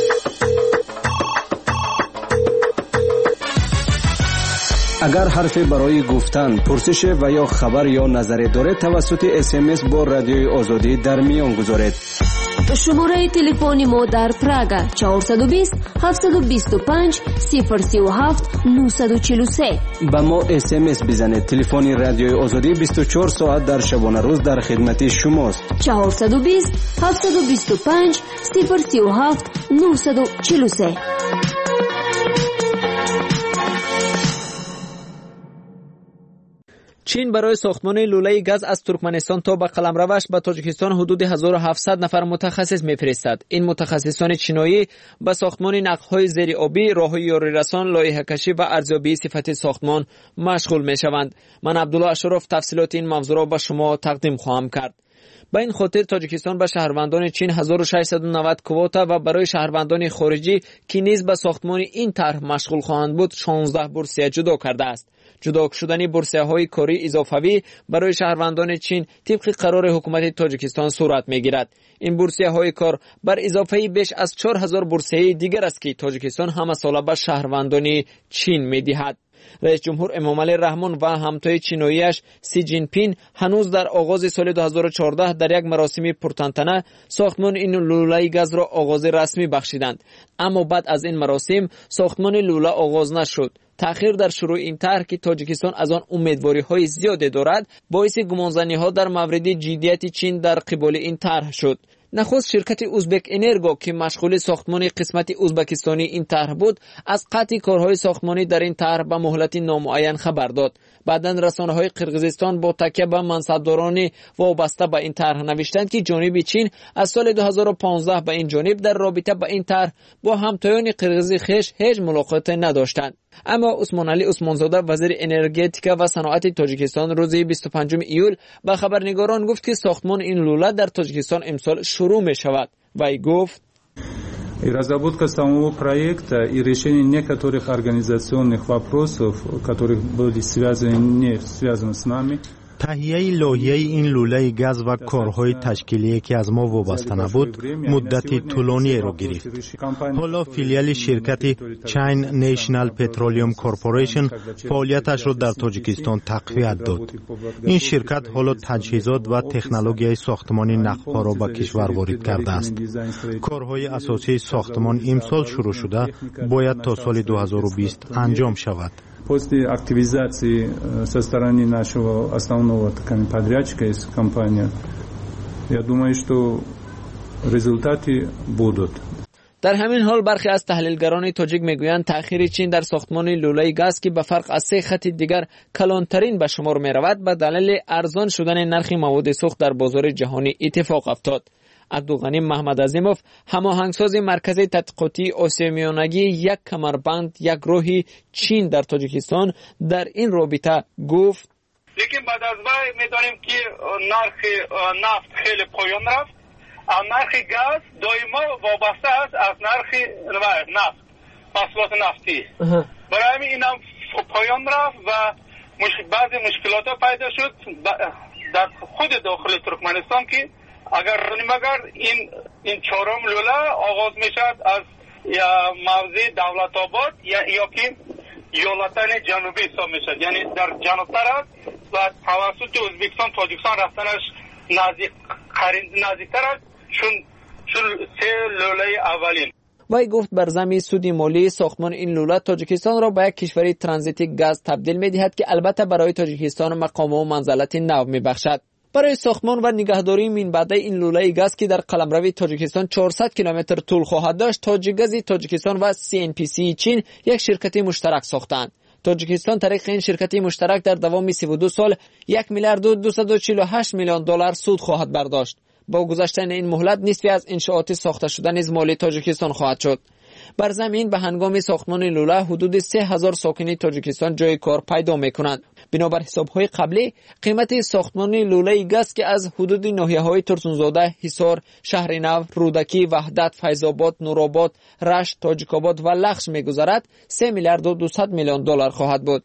اگر حرفی برای گفتن، پرسش و یا خبر یا نظری دارید توسط اس ام اس با رادیوی آزادی در میان گذارید. شماره تلفن ما در پراگ چهارصد و بیست هفتصد و بیست و پنج صفر سی و هفت نهصد و چهل و سه. با ما اس ام اس بزنید. تلفن رادیوی آزادی بیست و چهار ساعت در شبانه روز در خدمت شماست. چهارصد و بیست هفتصد و بیست و پنج صفر سی و هفت نهصد و چهل و سه. چین برای ساختمان لوله گاز از ترکمنستان تا به قلمروش به تاجیکستان حدود هزار و هفتصد نفر متخصص میفرستد. این متخصصان چینایی به ساختمان نقل‌های زیر آبی، راه‌های یاری‌رسان، لایحه‌کشی و ارزیابی صفت ساختمان مشغول می‌شوند. من عبدالله اشرف تفصیلات این موضوع را به شما تقدیم خواهم کرد. با این خاطر تاجیکستان به شهروندان چین هزار و ششصد و نود کواتا و برای شهروندان خارجی که نیز به ساختمان این طرح مشغول خواهند بود شانزده بورسیه جدا کرده است. جدا شدن بورسیه های کاری اضافی برای شهروندان چین طبق قرار حکومت تاجیکستان صورت میگیرد. این بورسیه های کار بر اضافه بیش از چهار هزار بورسیه دیگر است که تاجیکستان همه ساله به شهروندان چین میدهد. رئیس جمهور امامعلی رحمان و همتای چینویش سی جین پین هنوز در آغاز سال دو هزار و چهارده در یک مراسم پرتنطنه ساختمان این لوله گاز را آغاز رسمی بخشیدند، اما بعد از این مراسم ساختمان لوله آغاز نشد. تأخیر در شروع این طرح که تاجیکستان از آن امیدواری های زیادی دارد باعث گمانزنی ها در مورد جدیت چین در قبال این طرح شد. نخست شرکت ازبک انرگو که مشغول ساختمان قسمت ازبکستانی این طرح بود از قطع کارهای ساختمانی در این طرح به مهلت نامعین خبر داد. بعداً رسانه‌های قرقیزستان با تکیه به منصبداران وابسته به این طرح نوشتند که جانب چین از سال دو هزار و پانزده به این جانب در رابطه با این طرح با همتایان قرقیزی خویش هیچ ملاقات نداشتند. اما عثمان علی عثمانزاده وزیر انرژتیک و صنعت تاجیکستان روز بیست و پنجم ایول به خبرنگاران گفت که ساختمان این لوله در تاجیکستان امسال شروع می شود. وی گفت: И разработка самого проекта и решение некоторых организационных вопросов, которые были связаны, не связаны с нами. تهیه لایحه این لوله گاز و کارهای تشکیلی که از ما وابسته نبود مدتی طولانی را گرفت. حالا فیلیال شرکت چین نیشنل پترولیوم کورپوریشن فعالیتش را در تاجیکستان تقویت داد. این شرکت حالا تجهیزات و تکنولوژی ساختمانی نخپا را به کشور وارد کرده است. کارهای اساسی ساختمان امسال شروع شده باید تا سال دو هزار و بیست انجام شود. После активизации со стороны нашего основного подрядчика из компании, я думаю, что результаты будут. در همین حال برخی از تحلیلگران تاجیک میگویند تأخیر چین در ساختمان لوله گاز که به فرق از سه خط دیگر کلانترین به شمار می رود به دلیل ارزان شدن نرخ مواد سوخت در بازار جهانی اتفاق افتاد. عبدالغنی محمد عظیموف هماهنگساز مرکز تحقیقاتی آسیا میانگی یک کمربند یک راهی چین در تاجیکستان در این رابطه گفت: لیکن بعد از وی میدانیم که نرخ نفت خیلی پایین رفت. نرخ گاز دائما وابسته است از نرخ نفت، محصولات نفتی. برای همین این هم پایین رفت و بعضی مشکلات پیدا شد در خود داخل ترکمنستان که اگر مگر این این چهارم لوله آغاز میشد از موضع دولت آباد یا یا که ایالتان جنوبی حساب میشد، یعنی در جنوبتر است و توسط ازبکستان تاجیکستان رفتنش نزدیک نزدیکتر است چون چون سه لوله اولین. وی گفت بر زمین سودی مالی ساختمان این لوله تاجیکستان را به یک کشوری ترانزیتی گاز تبدیل می‌دهد که البته برای تاجیکستان مقام و منزلت نو می‌بخشد. برای ساختمان و نگهداری منبع این لوله گاز که در قلمرو تاجیکستان چهارصد کیلومتر طول خواهد داشت، تاجیکگاز تاجیکستان و سی ان پی سی چین یک شرکت مشترک ساختند. تاجیکستان طریق این شرکت مشترک در دوام سی و دو سال یک میلیارد و دویست و چهل و هشت میلیون دلار سود خواهد برداشت. با گذشتن این مهلت نصفی از انشاءات ساخته شده نیز مال تاجیکستان خواهد شد. بر زمین به هنگام ساختمان لوله حدود سه هزار ساکن تاجیکستان جای کار پیدا میکنند. بنابر حساب‌های قبلی قیمت ساختمان لوله گاز که از حدود ناحیه‌های ترسونزاده، حصار، شهرنو، رودکی، وحدت، فیض‌آباد، نورآباد، رشت، تاجیک‌آباد و لخش می‌گذرد سه میلیارد و دویست میلیون دلار خواهد بود.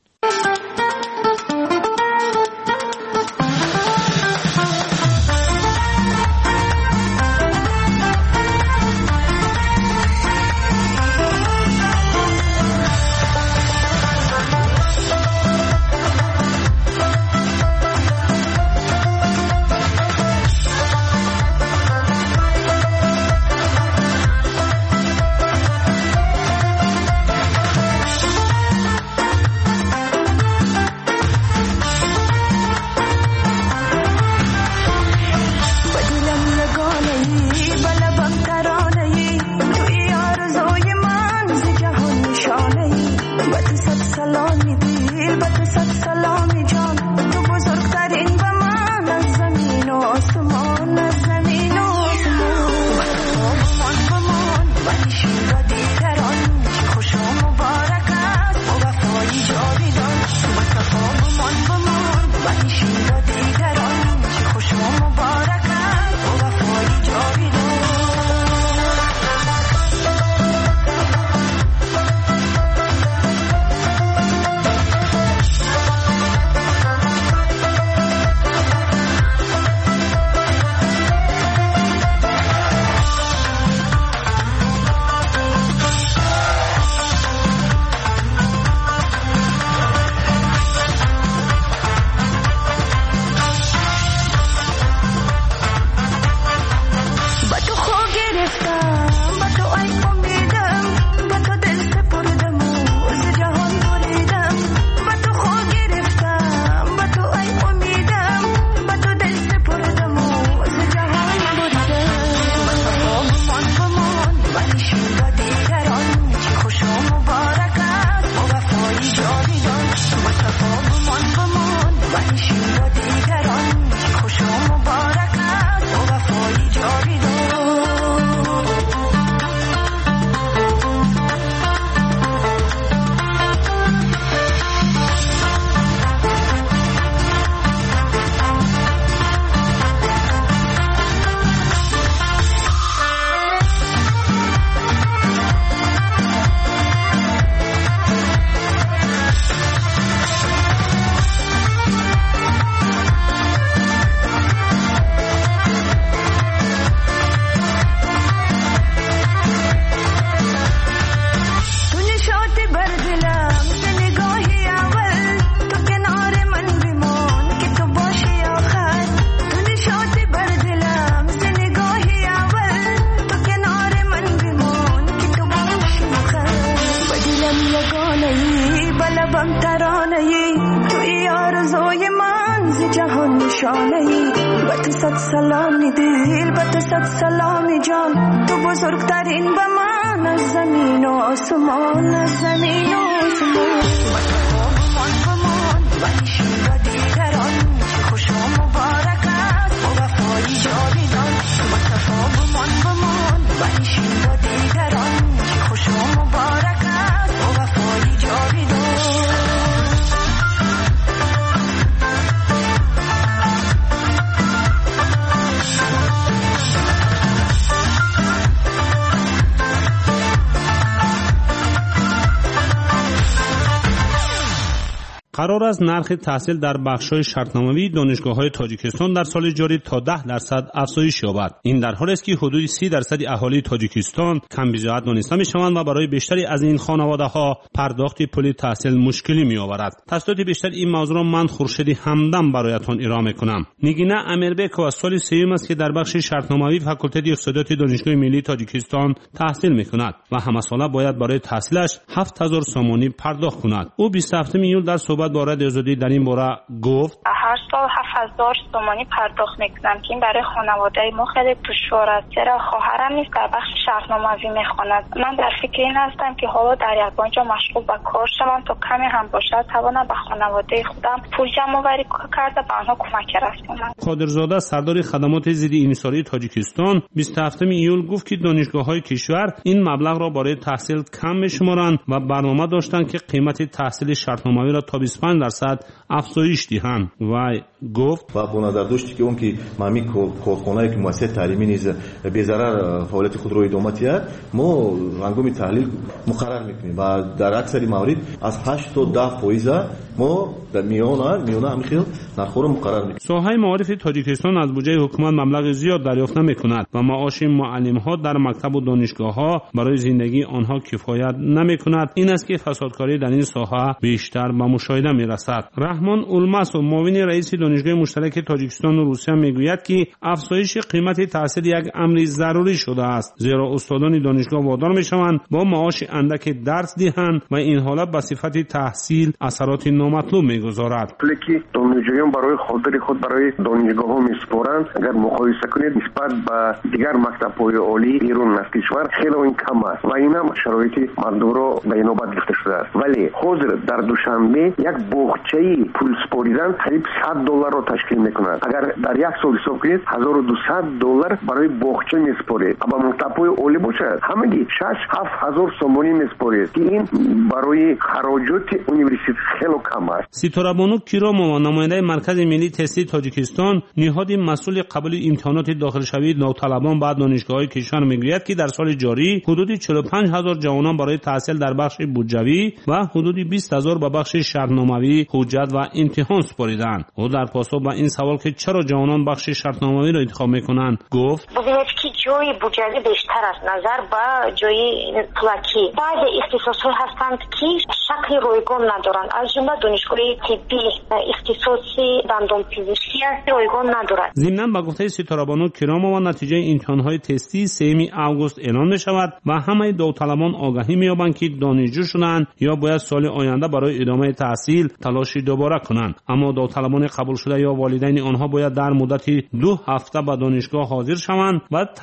قرار است نرخ تحصیل در بخش‌های شرطنامه‌ای دانشگاه‌های تاجیکستان در سال جاری تا ده درصد افزایش یابد. این در حالی است که حدود سی درصد اهالی تاجیکستان کم بضاعت دانسته می‌شوند و برای بیشتری از این خانواده‌ها پرداخت پول تحصیل مشکلی می‌آورد. توسط بیشتر این موضوع را من خورشیدی همدم برایتان ارائه می‌کنم. نگینه امیربک از سال سیوم است که در بخش شرطنامه‌ای فاکولته اقتصادیات دانشگاه ملی تاجیکستان تحصیل می‌کند و همه ساله باید برای تحصیلش هفت هزار سومانی پرداخت کند. او بیست و هفتم ایول در صحبت با رادیو آزادی در این باره گفت هر سال هفت هزار سومانی پرداخت میکنم که این برای خانواده ما خیلی دشوار است، چرا خواهرم نیست در بخش شهرنامه‌ای میخواند. من در فکر این هستم که حالا در یگانجا مشغول به کار شوم تا کمی هم باشد توانم به خانواده خودم پول جمع آوری کرده به آنها کمک رسانم. قادرزاده سردار خدمات ضد انحصاری تاجیکستان بیست و هفتم ایول گفت که دانشگاه‌های کشور این مبلغ را برای تحصیل کم میشمارند و برنامه داشتند که قیمت تحصیل شرطنامه‌ای را تا بیست و پنج درصد افزایش دهند و گفت و با نظر داشت که اون که مامی کارخانه‌ای که مؤسسه تعلیمی نیز بی ضرر فعالیت خود را ادامه دهد ما هنگام تحلیل مقرر میکنیم و در اکثر موارد از هشت تا ده فایز ما در میانه میانه همین نرخ را مقرر میکنیم. ساحه معارف تاجیکستان از بودجه حکومت مبلغ زیاد دریافت نمیکند و معاش معلم‌ها در مکتب و دانشگاه‌ها برای زندگی آنها کفایت نمیکند. این است که فسادکاری در این ساحه بیشتر به مشاهده میرسد. رحمان اولماس و معاون رئیس دانشگاه مشترک تاجیکستان و روسیه میگوید که افزایش قیمت تحصیل یک امر ضروری شده است، زیرا استادان دانشگاه وادار میشوند با معاش اندک درس دهند و این حالت به صفت تحصیل اثرات نامطلوب میگذارد. که دانشجویان برای خاطر خود برای دانشگاه ها میسپارند، اگر مقایسه کنید نسبت به دیگر مکتب‌های عالی بیرون از کشور خیلی این کم است و این هم شرایط مردم را به نوبت گرفته شده است. ولی حاضر در دوشنبه یک بخچه پول سپاریدن قریب صد دلار را تشکیل میکند. اگر در یک سال حساب کنید هزار و دویست دلار برای بخچه میسپارید، اما مکتب‌های عالی باشد همگی شش هفت هزار سومانی میسپارید که این برای خراجات یونیورسیته خیلی کم است. سیتورابانو کیرامووا نماینده مرکز ملی تستی تاجیکستان نهاد مسئول قبول امتحانات داخلشوی داوطلبان بعد دانشگاه‌های کشور میگوید که در سال جاری حدود چهل و پنج هزار جوانان برای تحصیل در بخش بودجوی و حدود بیست هزار به بخش شرطنامه‌ای حجت و امتحان سپاریدند. او در پاسخ به این سوال که چرا جوانان بخش شرطنامه‌ای را انتخاب میکنند گفت ببینید که جای بودجوی بیشتر است نظر به جای پلاکی. بعضی اختصاص‌ها هستند که شکل رایگان ندارند، از جمله دانشگاه طبی اختصاصی دندانپزشکی است رایگان ندارد. ضمناً به گفته سیتورابانو کیرامووا نتیجه امتحان‌های تستی سوم آگوست اعلام می‌شود و همه داوطلبان آگاهی می‌یابند که دانشجو شدند یا باید سال آینده برای ادامه تحصیل تلاش دوباره کنند. اما داوطلبان قبول شده یا والدین آنها باید در مدت دو هفته به دانشگاه حاضر شوند و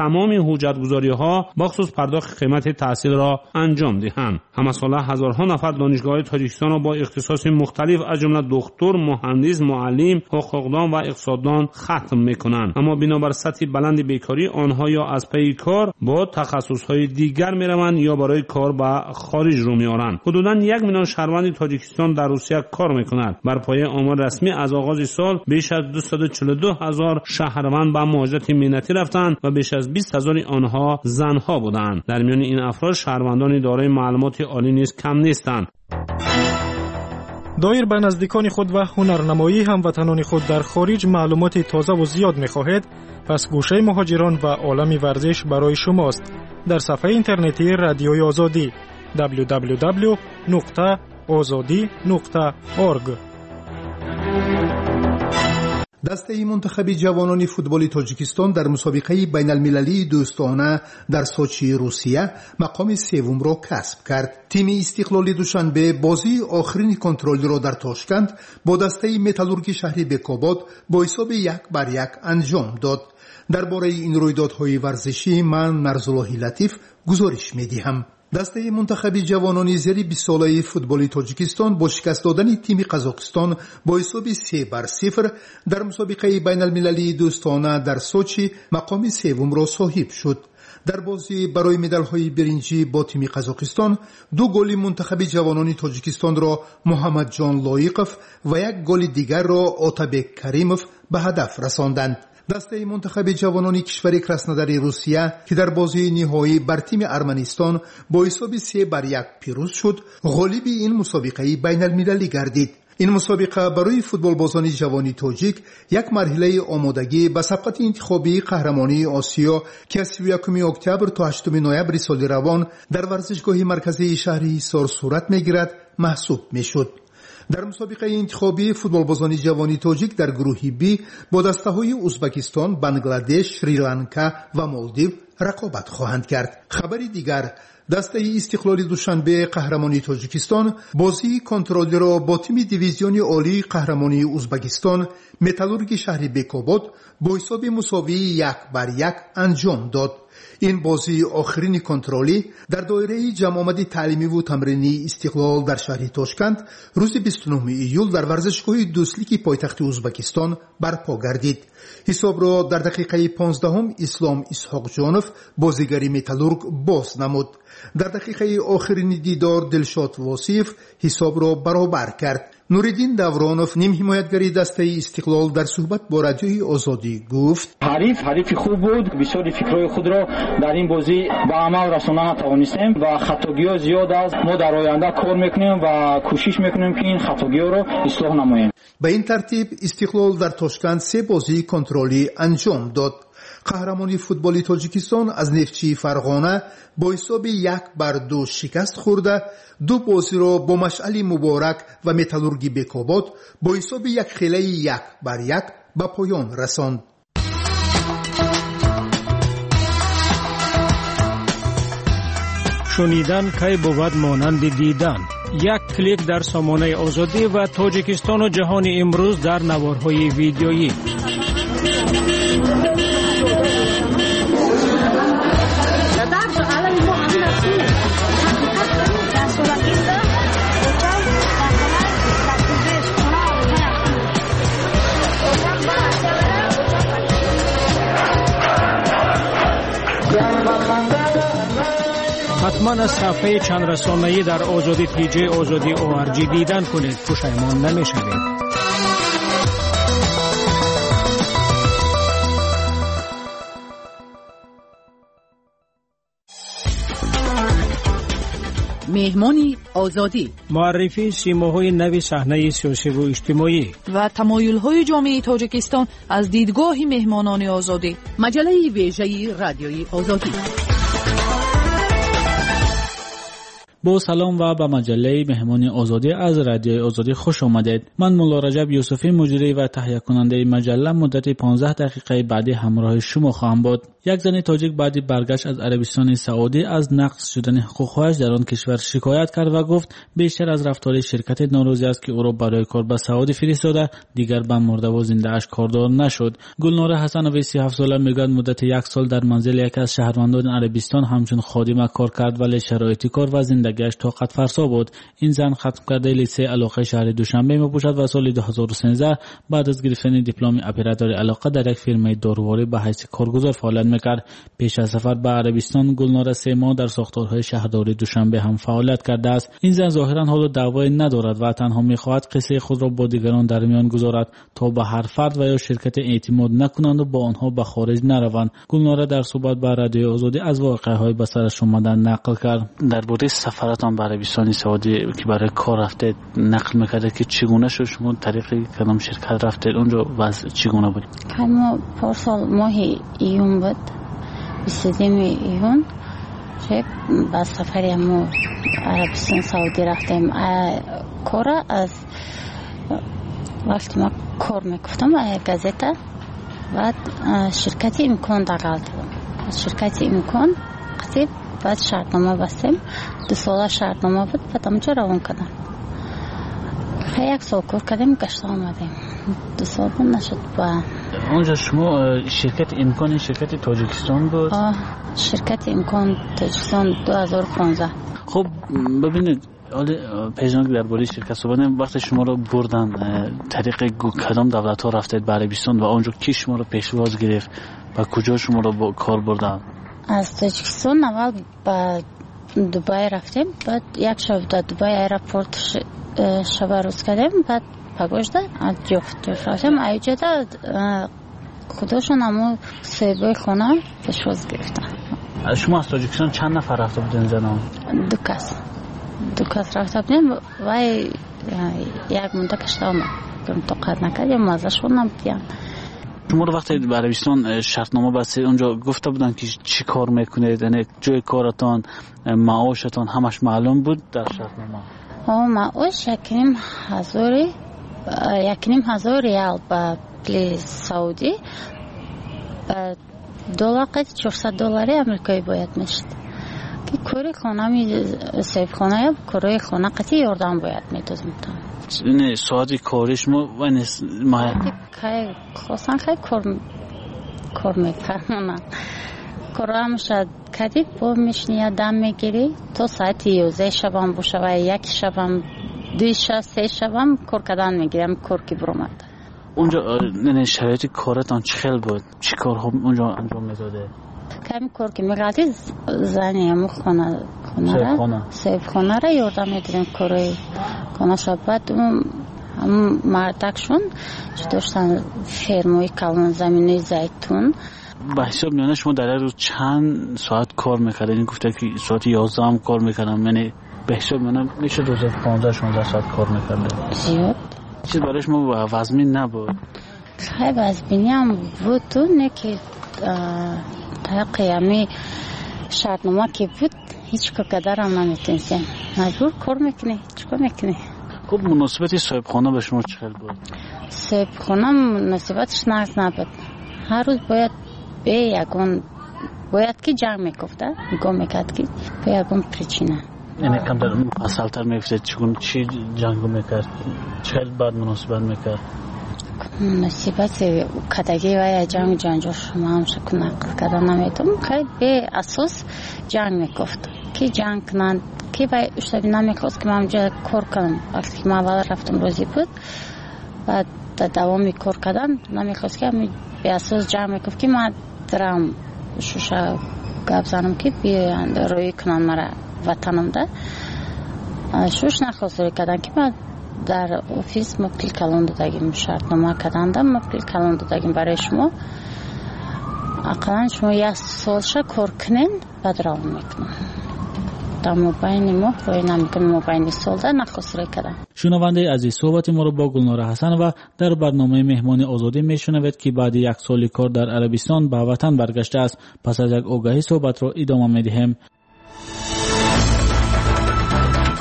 تمام حجت‌گذاری‌ها بخصوص پرداخت قیمت تحصیل را انجام دهند. همه ساله هزارها نفر دانشگاه‌های تاجیکستان را با اختصاص مختلف از جمله دکتر، مهندس، معلم، حقوقدان و اقتصاددان ختم می‌کنند. اما بنابر سطح بلند بیکاری آنها یا از پی کار با تخصص‌های دیگر می‌روند یا برای کار به خارج رو می‌آورند. حدوداً یک میلیون شهروند تاجیکستان در روسیه کار می‌کنند. بر پایه آمار رسمی از آغاز سال بیش از دویست و چهل و دو هزار شهروند به مهاجرت مهنتی رفتند و بیش از بیست هزار آنها زنها بودند. در میان این افراد شهروندان دارای معلومات عالی نیز کم نیستند. دایر به نزدیکان خود و هنرنمایی هموطنان خود در خارج معلومات تازه و زیاد می‌خواهید، پس گوشه مهاجران و عالم ورزش برای شماست. در صفحه اینترنتی رادیوی آزادی دبلیو دبلیو دبلیو نقطه آزادی نقطه اورگ. دسته منتخب جوانان فوتبال تاجیکستان در مسابقه بین المللی دوستانه در سوچی روسیه مقام سوم را کسب کرد. تیم استقلال دوشنبه بازی آخرین کنترل را در تاشکند با دسته متالورگی شهری بکوباد با حساب یک بر یک انجام داد. درباره این رویدادهای ورزشی من مرزالله لطیف گزارش می‌دهم. دسته منتخب جوانان زیر بیست ساله فوتبال تاجیکستان با شکست دادن تیم قزاقستان با حساب سه بر صفر در مسابقه بین المللی دوستانه در سوچی مقام سوم را صاحب شد. در بازی برای مدال‌های برنجی با تیم قزاقستان دو گل منتخب جوانان تاجیکستان را محمد جان لایقов و یک گل دیگر را آتابک کریمov به هدف رساندند. دسته منتخب جوانان کشور کراسنودار روسیه که در بازی نهایی بر تیم ارمنستان با حساب سه بر یک پیروز شد، غالب این مسابقه بین المللی گردید. این مسابقه برای فوتبال بازان جوانی تاجیک یک مرحله آمادگی به سبقت انتخابی قهرمانی آسیا که از سی و یکم اکتبر تا هشتم نوامبر سال روان در ورزشگاه مرکزی شهر حصار صورت میگیرد محسوب میشد. در مسابقه انتخابی فوتبال بازان جوانی تاجیک در گروه بی با دسته‌های ازبکستان، بنگلادش، شریلانکا و مالدیو رقابت خواهند کرد. خبری دیگر، دسته استقلال دوشنبه قهرمانی تاجیکستان بازی کنترلی را با تیم دیویزیون عالی قهرمانی ازبکستان متالورگی شهر بکوباد با حساب مساوی یک بر یک انجام داد. این بازی آخرین کنترلی در دایره جمع آمد تعلیمی و تمرینی استقلال در شهر تاشکند روز بیست و نه ایول در ورزشگاه دوسلیکی پایتخت ازبکستان برپا گردید. حساب را در دقیقه پانزدهم اسلام اسحاق جانوف بازیگری متالورگ باز نمود. در دقیقه آخرین دیدار دلشاد واصف حساب را برابر کرد. نوریدین دورانوف نیم حمایتگری دسته استقلال در صحبت با رادیوی آزادی گفت: حریف حریف خوب بود. بسیاری فکرهای خود را در این بازی به عمل رساندن نتوانستیم و خطاگی‌ها زیاد است. ما در آینده کار میکنیم و کوشش میکنیم که این خطاگی‌ها را اصلاح نماییم. به این ترتیب استقلال در تاشکند سه بازی کنترلی انجام داد. قهرمانی فوتبالی تاجیکستان از نفتچی فرغانه با حساب یک بر دو شکست خورده دو بازی را با مشعل مبارک و متالورگی بکوباد با حساب یک خیلی یک بر یک به پایان رساند. شنیدن کی بود مانند دیدن. یک کلیک در سامانه آزادی و تاجیکستان و جهان امروز در نوارهای ویدیویی. حتما از صفحه چند رسانه‌ای در آزادی پیجی آزادی او ار جی دیدن کنید، پشیمان نمی‌شوید. مهمانی آزادی، معرفی سیماهای نوی صحنه سیاسی و اجتماعی و تمایل‌های جامعه تاجیکستان از دیدگاه مهمانان آزادی. مجله ویژه رادیوی آزادی. با سلام و به مجله مهمان آزادی از رادیوی آزادی خوش آمدید. من مولا رجب یوسفی مجری و تهیه کننده مجله مدت پانزده دقیقه بعدی همراه شما خواهم بود. یک زن تاجیک بعد برگشت از عربستان سعودی از نقض شدن حقوقش در آن کشور شکایت کرد و گفت بیشتر از رفتار شرکت ناراضی است که او را برای کار به سعودی فرستاده، دیگر به مرده و زنده اش کاردار نشد. گلنار حسنوی سی و هفت ساله میگوید مدت یک سال در منزل یکی از شهروندان عربستان همچون خادمه کار کرد ولی شرایط کار و زندگیش طاقت فرسا بود. این زن ختم کرده لیسه علاقه شهر دوشنبه میباشد و سال دو هزار و سیزده بعد از گرفتن دیپلم اپراتور علاقه در یک فیرم داروواری به حیث کارگزار فعالیت میکرد. پیش از سفر به عربستان گلنار سه ماه در ساختارهای شهرداری دوشنبه هم فعالیت کرده است. این زن ظاهرا حال دعوایی ندارد و تنها میخواهد قصه خود را با دیگران در میان گذارد تا به هر فرد و یا شرکت اعتماد نکنند و با آنها به خارج نروند. گلنار در صحبت با رادیو آزادی از واقعه‌های به سرش اومدن نقل کرد. درباره سفرتان به عربستان سعودی که برای کار رفته نقل میکرده که چگونه شد، شما طریق کدام شرکت رفته، اونجا وضع چگونه بود؟ ما پارسال ماه ایون بود، بیستم ایون که با سفری ما عربستان سعودی رفتیم. کار از وقتی ما کار میکفتم گازeta بعد شرکت امکان دقیق شرکت امکان قطعی بعد شرطنامه بستیم، دو ساله شرطنامه بود، بعد همونجا روان کردم. یک سال کار کردیم گشت آمدیم، دو سال بود نشد. با اونجا شما شرکت امکان شرکت تاجیکستان بود؟ آه شرکت امکان تاجیکستان دو هزار و پانزده. خب ببینید حالا پیشنهاد درباره شرکت صحبت وقتی شما رو بردن طریق کدام دولت ها رفتید به عربستان و اونجا کی شما رو پیشواز گرفت و کجا شما رو با کار بردن؟ از تاجیکستان اول به دبی رفتیم، بعد یک شب در دبی ایرپورت شب روز کردیم، بعد پگوشته از جفت جفت رفتیم ایجا در خودشون همون صاحبای خانه پیشواز گرفتن. شما از تاجیکستان چند نفر رفته بودین زنان؟ دو کس دو کس رفته بودیم و یک منده کشته آمد که طاقت نکرد یا مزه شد نبودیم. شما رو وقتی به عربستان شرطنامه بستید اونجا گفته بودن که چی کار میکنید، یعنی جای کارتان معاشتان همش معلوم بود در شرطنامه؟ ها معاش یک نیم هزاری یک نیم هزار ریال به پلی سعودی دلار قد چهارصد دلاری امریکایی باید میشد که کاری خانه می سیب خانه یا کاری خانه قطعی یاردم باید میدادم. نه ساعتی کاریش ما و نیست ما که خواستن خیلی کار کار میکنن کار همشد کدید با میشنی دم میگیری تا ساعت یازده شبم باشه و یک شبم دوی شب سه شبم کار کردن میگیرم کار کی برامد. اونجا نه شرایط کارتان چه خیلی بود؟ چی کارها اونجا انجام میداده؟ کمی کار که میگردی زنی همون خانه خانه را سیب خانه را یاردم میدادیم کاری خانه شد. بعد هم مردکشون چه داشتن فرموی کلان زمینی زیتون. به حساب میانه شما در روز چند ساعت کار میکردن؟ این گفته که ساعت یازده هم کار میکردن، یعنی به حساب میانه میشه روز پانزده شانزده ساعت کار میکردن. زیاد چیز برای شما وزمین نبود؟ خیلی وزمینی هم بود تو نه که تا قیامی شرطنامه که بود هیچ کار کدر هم نمیتونستیم، مجبور کار میکنی چیکار میکنی. خب مناسبت صاحب خانه به شما چه بود؟ صاحب خانه مناسبتش نقص نبود، هر روز باید به یکون باید که جنگ میکفته میگم میکرد که به یکون پریچینه، یعنی کم در مفصل‌تر میگفتید چون چی جنگو میکرد، چه بعد مناسبت میکرد؟ مناسبت کدگی و یا جنگ جنجال شما هم شکل نقل کردن نمیتون خیلی به اساس جنگ میکفت که جنگ کنند که باید اشتبی نمیخواست که من اونجا کار کنم. وقتی که من اول رفتم روزی بود و در دوامی کار کردن نمیخواست که به اساس جنگ میکفت که من درم شوشه گب زنم که بیاند روی کنن مرا وطنم ده شوش نخواست روی کردن که من در اوفیس مقبل کلان دادگیم شرطنامه کردندم مقبل کلان دادگیم برای شما اقلا شما یک سالشه کار کنین بعد روان میکنن در مبین ما روی نمیکنن مبین سالده نخواست روی کردن. شنونده عزیز صحبت ما رو با گلنار حسن و در برنامه مهمان آزادی میشنوید که بعد یک سال کار در عربستان به وطن برگشته است. پس از یک آگاهی صحبت رو ادامه میدیم.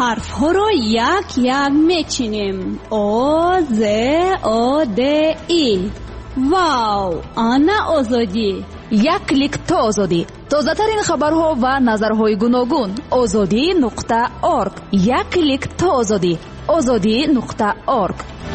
حرف ها رو یک یک میچینیم. او ز او د ای. واو، آنا آزادی. یک کلیک تا آزادی. تازه ترین خبرها و نظرهای گوناگون. آزادی نقطه اورگ. یک کلیک تا آزادی. آزادی نقطه اورگ.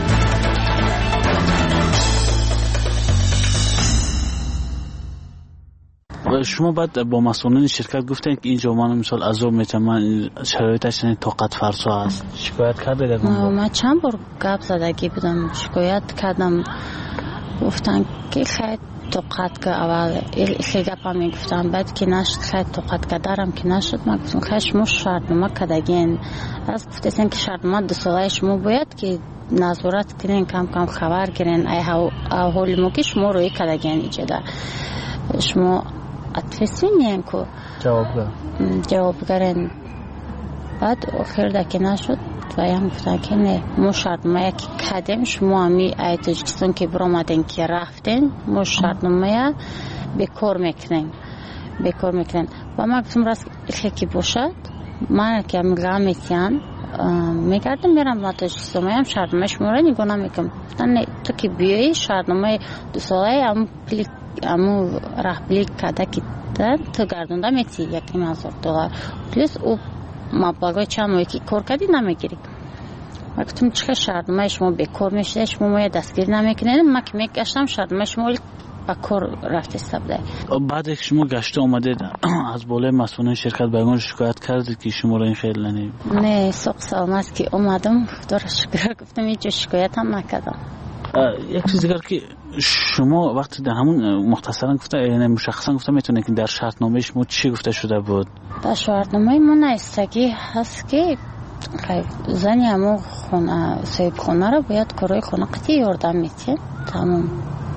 شما بعد با مسئولین شرکت گفتین که اینجا من مثال عذاب میتونم شرایطش طاقت فرسا است. شکایت کردید؟ من چند بار گپ زدگی بودم، شکایت کردم، گفتن که خیلی طاقت که اول خیلی گپ هم میگفتم، بعد که نشد خیلی طاقت که دارم که نشد، من گفتم خیلی شما شرطنامه کدگین از گفتین که شرطنامه دو ساله شما باید که نظارت کنین، کم کم خبر گیرین ای حال ما که شما روی کدگین ایجاده شما اتفاقی میان که جوابگر جوابگرن. بعد آخر دکی نشد و هم گفتن که نه ما شرطنامه که کدیم شما همی ای تاجیکستان که برامدین که رفتین ما شرطنامه بکار میکنین بکار میکنین و ما گفتم راست خیلی باشد من که میگم میتین میگردم میرم ما تاجیکستان هم شرطنامه شما را نگاه نمیکنم. گفتن نه تو که بیایی شرطنامه دو ساله هم پلیک امو رهبری کده که تو گردونده میتی یک نیم هزار دلار پلیس او مبلغای چند ماهی که کار کردی نمیگیری. من گفتم چه شرطنامه شما بکار میشه شما ما دستگیر نمیکنین. من که میگشتم شرطنامه شما با کار رفته سبده. بعد که شما گشته آمدید از بالای مسئولین شرکت بیگان شکایت کردید که شما را این خیلی نیم؟ نه سوق سلامت که اومدم خدا را شکر گفتم اینجا شکایت هم نکردم. یک چیز دیگر که شما وقتی در همون مختصرا گفته یعنی مشخصا گفته میتونه که در شرطنامه شما چی گفته شده بود؟ در شرطنامه ما نایستگی هست که زنی همون خونه صاحب خونه را باید کارهای خونه قطعی یاردم میتین تمام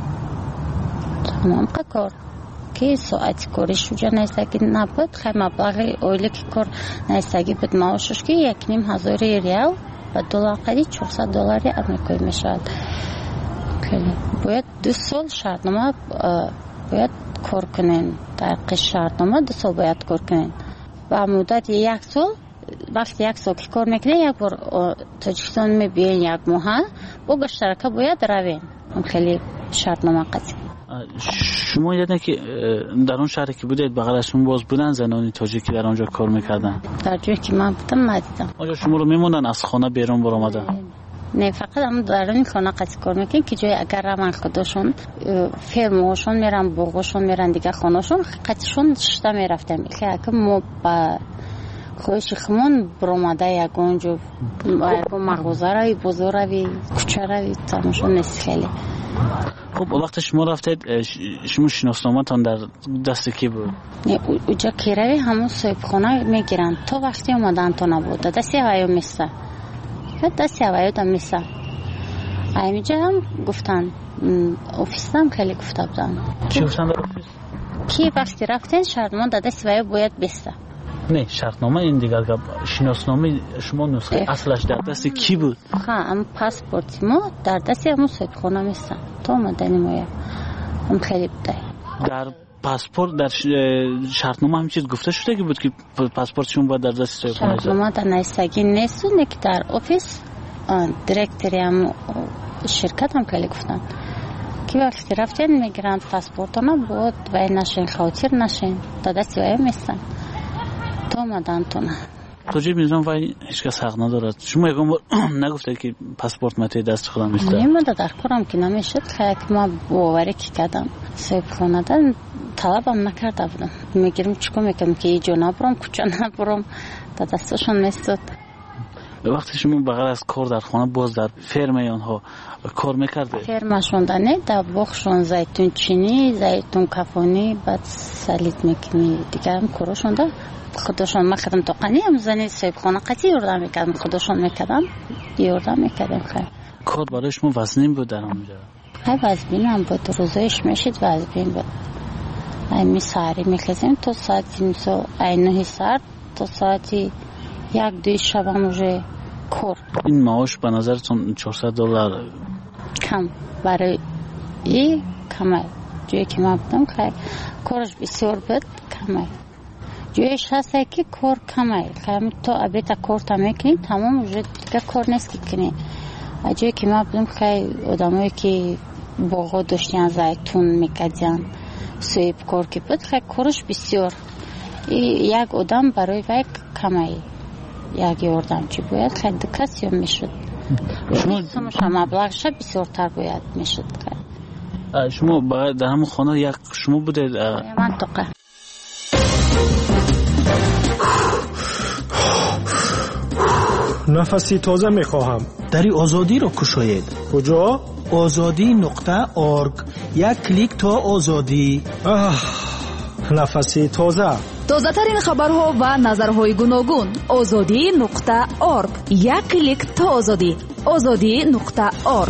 تمام کار که ساعتی کارش وجا نایستگی نبود. خیلی مبلغ اولی که کار نایستگی بود معاشش که یک نیم هزار ریال و دلار قدی چهارصد دلاری امریکایی میشد. باید دو سال شرطنامه باید کار کنین. در قش شرطنامه دو سال باید کار کنین و مدت یک سال وقتی یک سال که کار میکنین یک بار تاجیکستان میبین یک ماه با گشترکه باید روین. خیلی شرطنامه قطعی. شما یادن که در اون شهری که بودید بغل از شما باز بودن زنانی تاجیکی در آنجا کار میکردن؟ در جایی که من بودم ندیدم. آنجا شما رو میموندن از خانه بیرون برآمدن؟ نه فقط هم در این خانه قطعی کار میکنن که جای اگر روان خودشون فرماشون میرن بوغشون میرن دیگه خانهشون قطعیشون شده میرفتم که ما با خویش خمون برامده یک اونجا مغوزه روی بزر روی کچه روی تماشون نیست خیلی. خب وقتی شما رفتید شما شناسنامه‌تان در دست کی بود؟ نه اونجا که روی همون صاحب خانه میگیرن تا وقتی اومدن تا نبود دستی هوایی میسته دستی هوایی دا میسته اینجا هم گفتن اوفیس هم خیلی گفته بودن. چی گفتن در اوفیس؟ کی وقتی رفتین شرطنامه در دستی هوایی باید بسته. نه شرطنامه این دیگر شناسنامه شما نسخه اصلش در دست کی بود؟ ها ام پاسپورت ما در دست همون صاحب خانه میسته تا اومدن ما هم خیلی بوده. در پاسپورت در شرطنامه هم چیز گفته شده که بود که پاسپورتشون باید در دست صاحب خانه شرطنامه در نایستگی نیست نه که در اوفیس دیرکتری هم شرکت هم خیلی گفتن که وقتی رفتین میگیرن پاسپورتونه بود و نشین خاطر نشین در دست وای میستن تا اومدن تو نه توجیه میزنم وای هیچ کس حق ندارد. شما یکم نگفته که پاسپورت مته دست خودم میسته؟ نه من در کارم که نمیشد خیلی ما باوری که کردم صاحب خانه دن طلبم نکرده بودم میگیرم چیکار میکنم که اینجا نبرم کجا نبرم تا دستشون نیستد. وقتی شما بغیر از کار در خانه باز در فرم آنها کار میکرده؟ فرمشون در نه در باغشون زیتون چینی زیتون کفانی بعد سلیت میکنی دیگه هم کارشون در خودشون میکردم تا قنی هم زنی صاحب خانه قطعی یاردم میکردم خودشون میکردم یاردم میکردم. خیلی کار برای شما وزنین بود در آنجا؟ خیلی وزنین هم بود روزایش میشید وزنین بود. ایمی ساری میخیزیم تا ساعتی مثل اینوهی سر تا ساعتی یک دوی شب هم روژه کار. این معاش به نظرتون چهارصد دلار کم برای ای کمه جایی که ما بودم خیلی کارش بسیار بود کمه جویش هست که کار کمه خیلی تو ابیتا کار تمیکنی تمام وجود دیگه کار نیست که کنی اجایی که ما بدیم خیلی آدمایی که باغا داشتین زیتون میکدین سویب کار که بود خیلی کارش بسیار یک آدم برای وی کمه یک آدم چی باید خیلی دکسی میشد شما شما مبلغش بسیار تر باید میشد شما در همون خانه یک شما بوده منطقه نفسی تازه میخواهم. دری آزادی رو کشاید. کجا؟ آزادی نقطه ارگ. یک کلیک تا آزادی. نفسی تازه. تازه ترین خبرها و نظرهای گوناگون. آزادی نقطه ارگ. یک کلیک تا آزادی. آزادی نقطه ارگ.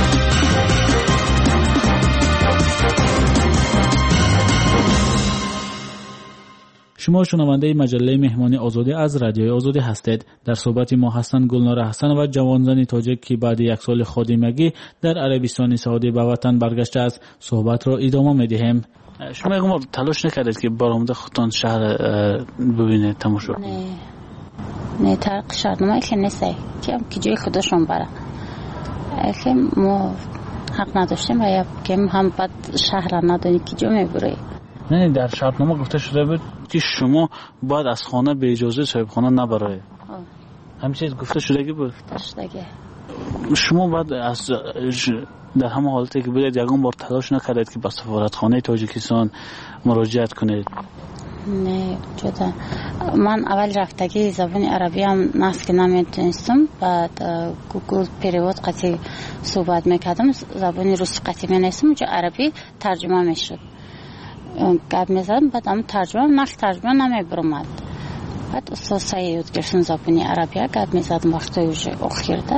شما شنونده مجله مهمانی آزادی از رادیوی آزادی هستید. در صحبت ما هستند گلنار حسن و جوانزن تاجیک که بعد یک سال خادمگی در عربستان سعودی به وطن برگشته است. صحبت را ادامه می‌دهیم. شما اگه تلاش نکردید که برآمده خودتان شهر ببینید تماشا کنید؟ نه نه طرق شهرنامه که نیست که که جای خودشون بره که ما حق نداشتیم و یا که هم بعد شهر ندانی که جا میبره. نه در شرطنامه گفته شده بود که شما باید از خانه به اجازه صاحب خانه نبره. همین چیز گفته شده بود. شده. شما باید از در همه حالتی که بودید یکم بار تلاش نکردید که به سفارتخانه تاجیکستان مراجعت کنید؟ نه جدا. من اول رفتگی زبان عربی هم نفس که نمیتونستم. بعد گوگل پریواد قطعی صحبت میکردم. زبان روسی قطعی می‌نویسم اونجا عربی ترجمه میشد. گپ میزدم بعد هم ترجمه نخ ترجمه نمیبرمد. بعد استاد سعید گرسون زبانی عربی گپ میزدم وقتی اوج اخیرده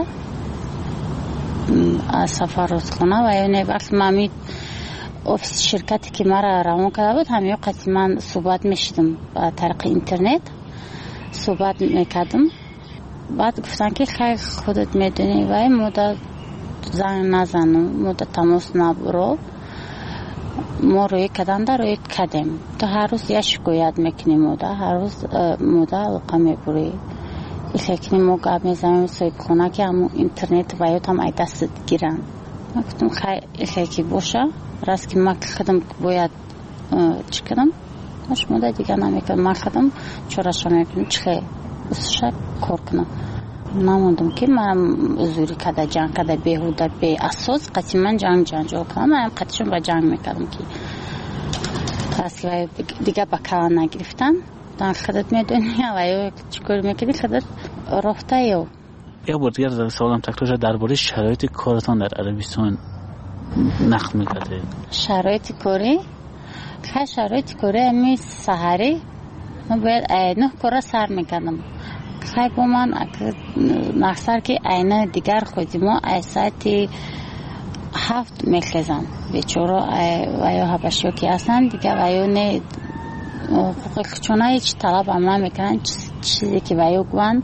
از سفارتخانه و یعنی وقتی مامید ofis şirketi که مرا روان کرده بود همیو قطعی من صحبت میشدم با طریق اینترنت صحبت میکردم. بعد گفتن که خیلی خودت میدونی و مدت زنگ نزنم مدت تماس نبرو ما روی کدن در روی کدیم تو هر روز یه شکایت میکنیم مودا هر روز مودا القا میبری ایخی ما گاب میزنیم سویب خونه که همون اینترنت و یوت هم ای دست گیرن. من گفتم خیلی ایخی که باشه راست که من خودم باید چی کنم باش مودا دیگه نمیکنم من خودم چوراشا میکنم چخی بسشه کار کنم نموندم که من زوری کده جنگ کده بیهوده بی اساس قطعی من جنگ جنجا کنم من قطعیشون با جنگ میکردم که راست که دیگه با کلان نگرفتن دان خودت میدونی و یا چکور میکنی خودت رفته یو. یک بار دیگر در سوالم تکتوشه درباره شرایط کارتان در عربستان نقل میکرده. شرایط کاری؟ خیلی شرایط کاری همی سهری من باید اینه کارا سر میکردم. خیلی با من نقصر که اینه دیگر خودی ما ای ساعتی هفت میخیزم بیچورا و یا حبشو که هستن دیگه و یا نه چونه هیچ طلب عمله میکنن چیزی که و یا گوان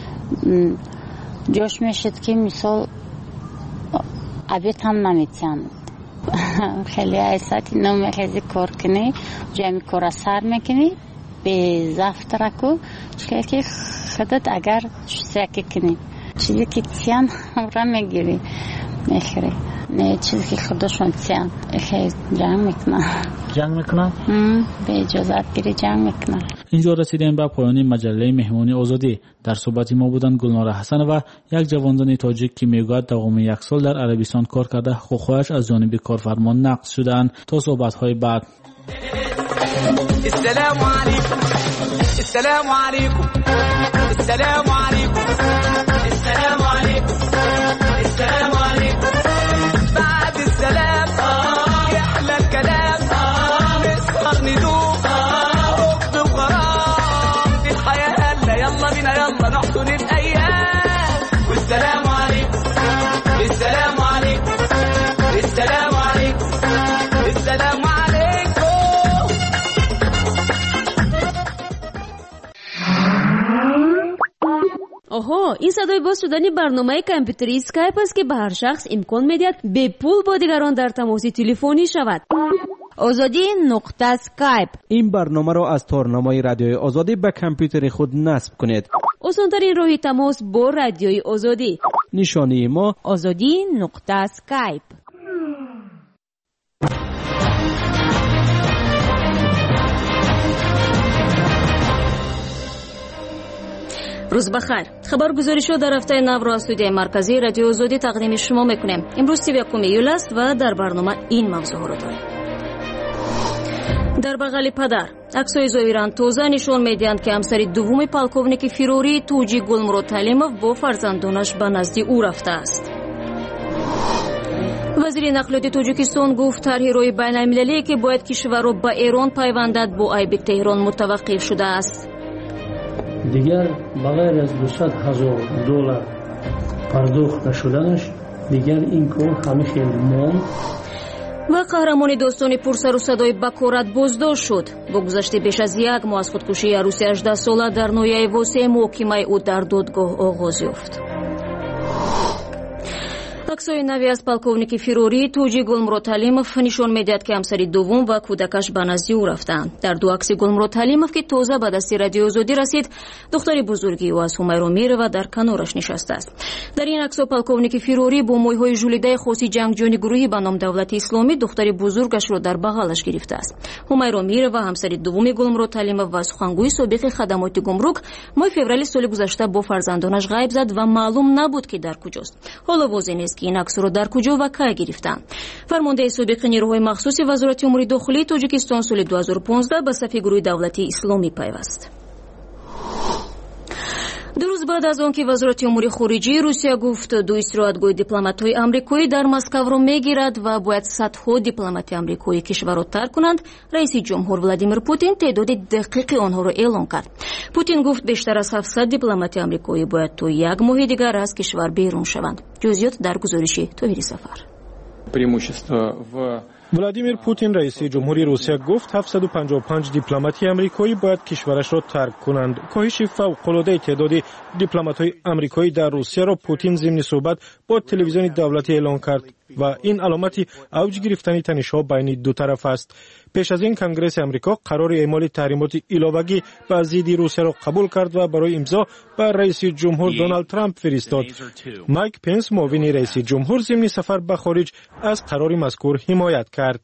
جوش میشد که مثال عبیت هم نمیتین خیلی ای ساعتی نو میخیزی کار کنی جمعی کار سر میکنی به زفت رکو چیزی که خودت اگر سیاکی کنی چیزی که تیان را میگیری میخری نه چیزی که خودشون تیان خیلی جنگ میکنن جنگ میکنن؟ به اجازت گیری جنگ میکنن. اینجا رسیدیم به پایان مجله مهمانی آزادی. در صحبتی ما بودن گلنار حسن و یک جوانزن تاجیک که میگوید دوام یک سال در عربستان کار کرده حقوقش از جانب کارفرمان نقض شدند. تا صحبت‌های بعد. السلام علیکم السلام علیکم السلام علیکم السلام علیکم السلام علیکم بعد السلام يحلى الكلام نسهر ندوق حب وغرام في الحياة هلا يلا بينا يلا نحضن الأيام والسلام عليكم السلام عليكم السلام عليكم السلام عليكم. آها این صدای باز شدنی برنامه کامپیوتری اسکایپ است که به هر شخص امکان میدهد به پول با دیگران در تماس تلفنی شود. آزادی نقطه سکایپ. این برنامه را از تارنمای رادیوی آزادی به کامپیوتر خود نصب کنید. آسان‌ترین راه تماس با رادیوی آزادی. نشانی ما آزادی نقطه سکایپ. روز بخیر. خبرگزاری‌ها در هفته نو را از استودیوی مرکزی رادیو آزادی تقدیم شما می‌کنیم. امروز سی و یکم ایول است و در برنامه این موضوع را داریم. در بغل پدر عکس‌های ظاهراً تازه نشان می‌دهند که همسر دوم پالکوونیک فیروری توجی گلمرود تعلیمов با فرزندانش به نزد او رفته است. وزیر نقلیات تاجیکستان گفت طرح‌های بین‌المللی که باید کشور را به ایران پیوندد با ایبک تهران متوقف شده است. دیگر بغیر از دویست هزار دلار پرداخت نشدنش دیگر این کار همه خیلی ماند. و قهرمان داستان پرسر و صدای بکارت بازداشت شد. با گذشت بیش از یک ماه از خودکشی عروس هجده ساله در ناحیه واسه محاکمه او در دادگاه آغاز یافت. عکس‌های نوی از پالکوونیک فیروری توجی گلمرود تعلیمов نشان می‌دهد که همسر دوم و کودکش به نزد او رفتند. در دو عکس گلمرود تعلیمov که تازه به دست رادیو آزادی رسید، دختر بزرگی او از همیرا میرود در کنارش نشسته است. در این عکس‌ها پالکوونیک فیروری با موهای ژولیده خاصی جنگجویان گروهی به نام دولت اسلامی دختر بزرگش را در بغلش گرفته است. همیرا میروا همسر دوم گلمرود تعلیمov و سخنگوی سابق خدمات گمرک ماه فوریه سال گذشته با فرزندانش غیب زد و معلوم نبود که در کجاست. حالا واضح نیست که این عکس را در کجا و کی گرفتند. فرمانده سابق نیروهای مخصوص وزارت امور داخلی تاجیکستان سال دو هزار و پانزده به صف گروه دولتی اسلامی پیوست. دو روز بعد از آنکه وزارت امور خارجه روسیه گفت دو استراحتگاه دیپلمات‌های آمریکایی در مسکو را میگیرد و باید صدها دیپلمات آمریکایی کشور را ترک کنند، رئیس جمهور ولادیمیر پوتین تعداد دقیق آنها را اعلام کرد. پوتین گفت بیشتر از هفتصد دیپلمات آمریکایی باید تا یک ماه دیگر از کشور بیرون شوند. جزئیات در گزارش طاهری سفر. ولادیمیر پوتین رئیس جمهوری روسیه گفت هفتصد و پنجاه و پنج دیپلمات آمریکایی باید کشورش را ترک کنند. کاهش فوق‌العاده تعداد دیپلمات‌های آمریکایی در روسیه را پوتین ضمن صحبت با تلویزیون دولتی اعلام کرد و این علامتی اوج گرفتن تنش‌ها بین دو طرف است. پیش از این کنگره آمریکا قرار اعمال تحریمات علاوه‌ای بر ضد روسیه را قبول کرد و برای امضا بر رئیس جمهور دونالد ترامپ فرستاد. مایک پنس معاون رئیس جمهور ضمن سفر به خارج از قرار مذکور حمایت کرد.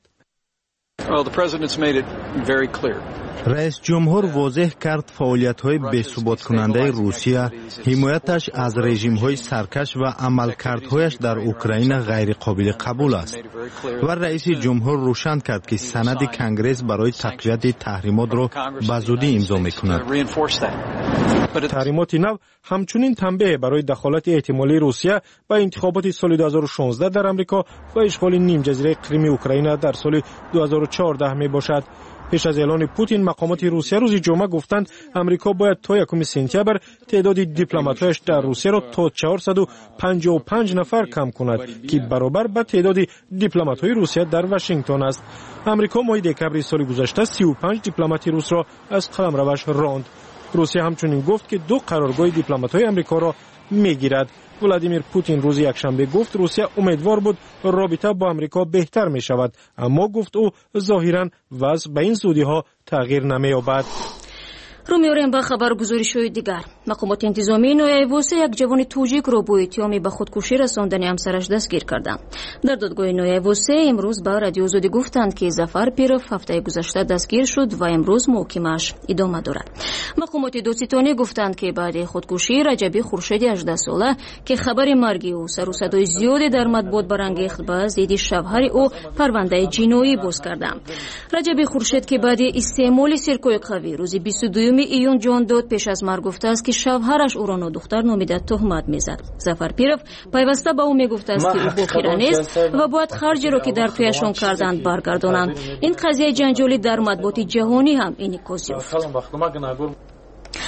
رئیس جمهور واضح کرد فعالیت‌های بی‌ثبات کننده روسیه حمایتش از رژیم‌های سرکش و عملکردهایش در اوکراین غیر قابل قبول است و رئیس جمهور روشن کرد که سند کنگره برای تقویت تحریمات را به زودی امضا می‌کند. تحریمات نو همچنین تنبیه برای دخالت احتمالی روسیه به انتخابات سال دو هزار و شانزده در آمریکا و اشغال نیم جزیره کریم اوکراین در سال دو هزار و چهارده می باشد. پیش از اعلان پوتین مقامات روسیه روز جمعه گفتند آمریکا باید تا یکم سپتامبر تعداد دیپلمات‌هایش در روسیه را تا چهارصد و پنجاه و پنج نفر کم کند که برابر با تعداد دیپلمات‌های روسیه در واشنگتن است. آمریکا ماه دکمبر سال گذشته سی و پنج دیپلمات روس را از قلمروش راند. روسیه همچنین گفت که دو قرارگاه دیپلمات‌های آمریکا را می‌گیرد. ولادیمیر پوتین روز یکشنبه گفت روسیه امیدوار بود رابطه با آمریکا بهتر می شود، اما گفت او ظاهراً وضع به این زودی‌ها تغییر نمی‌یابد. رو میاریم به خبرگزاری‌های دیگر. مقامات انتظامی ناحیه واسه یک جوان توجیک را با اتهام به خودکشی رساندن همسرش دستگیر کردند. در دادگاه ناحیه واسه امروز به رادیو آزادی گفتند که ظفر پیروف هفته گذشته دستگیر شد و امروز محاکمه‌اش ادامه دارد. مقامات دادستانی گفتند که بعد خودکشی رجبی خورشید هجده ساله که خبر مرگ او سر و صدای زیادی در مطبوعات برانگیخت به ضد شوهر او پرونده جنایی باز کردند. رجبی خورشید که بعد استعمال سرکوی قوی روز بیست و دو ایون جان داد پیش از مرگ گفته است که شوهرش او را نادختر نامیده تهمت میزد. ظفر پیروف پیوسته به او میگفته است که او بخیره نیست و باید خرجی را که در تویشان کردند برگردانند. این قضیه جنجالی در مطبوعات جهانی هم اینی کاز یافت.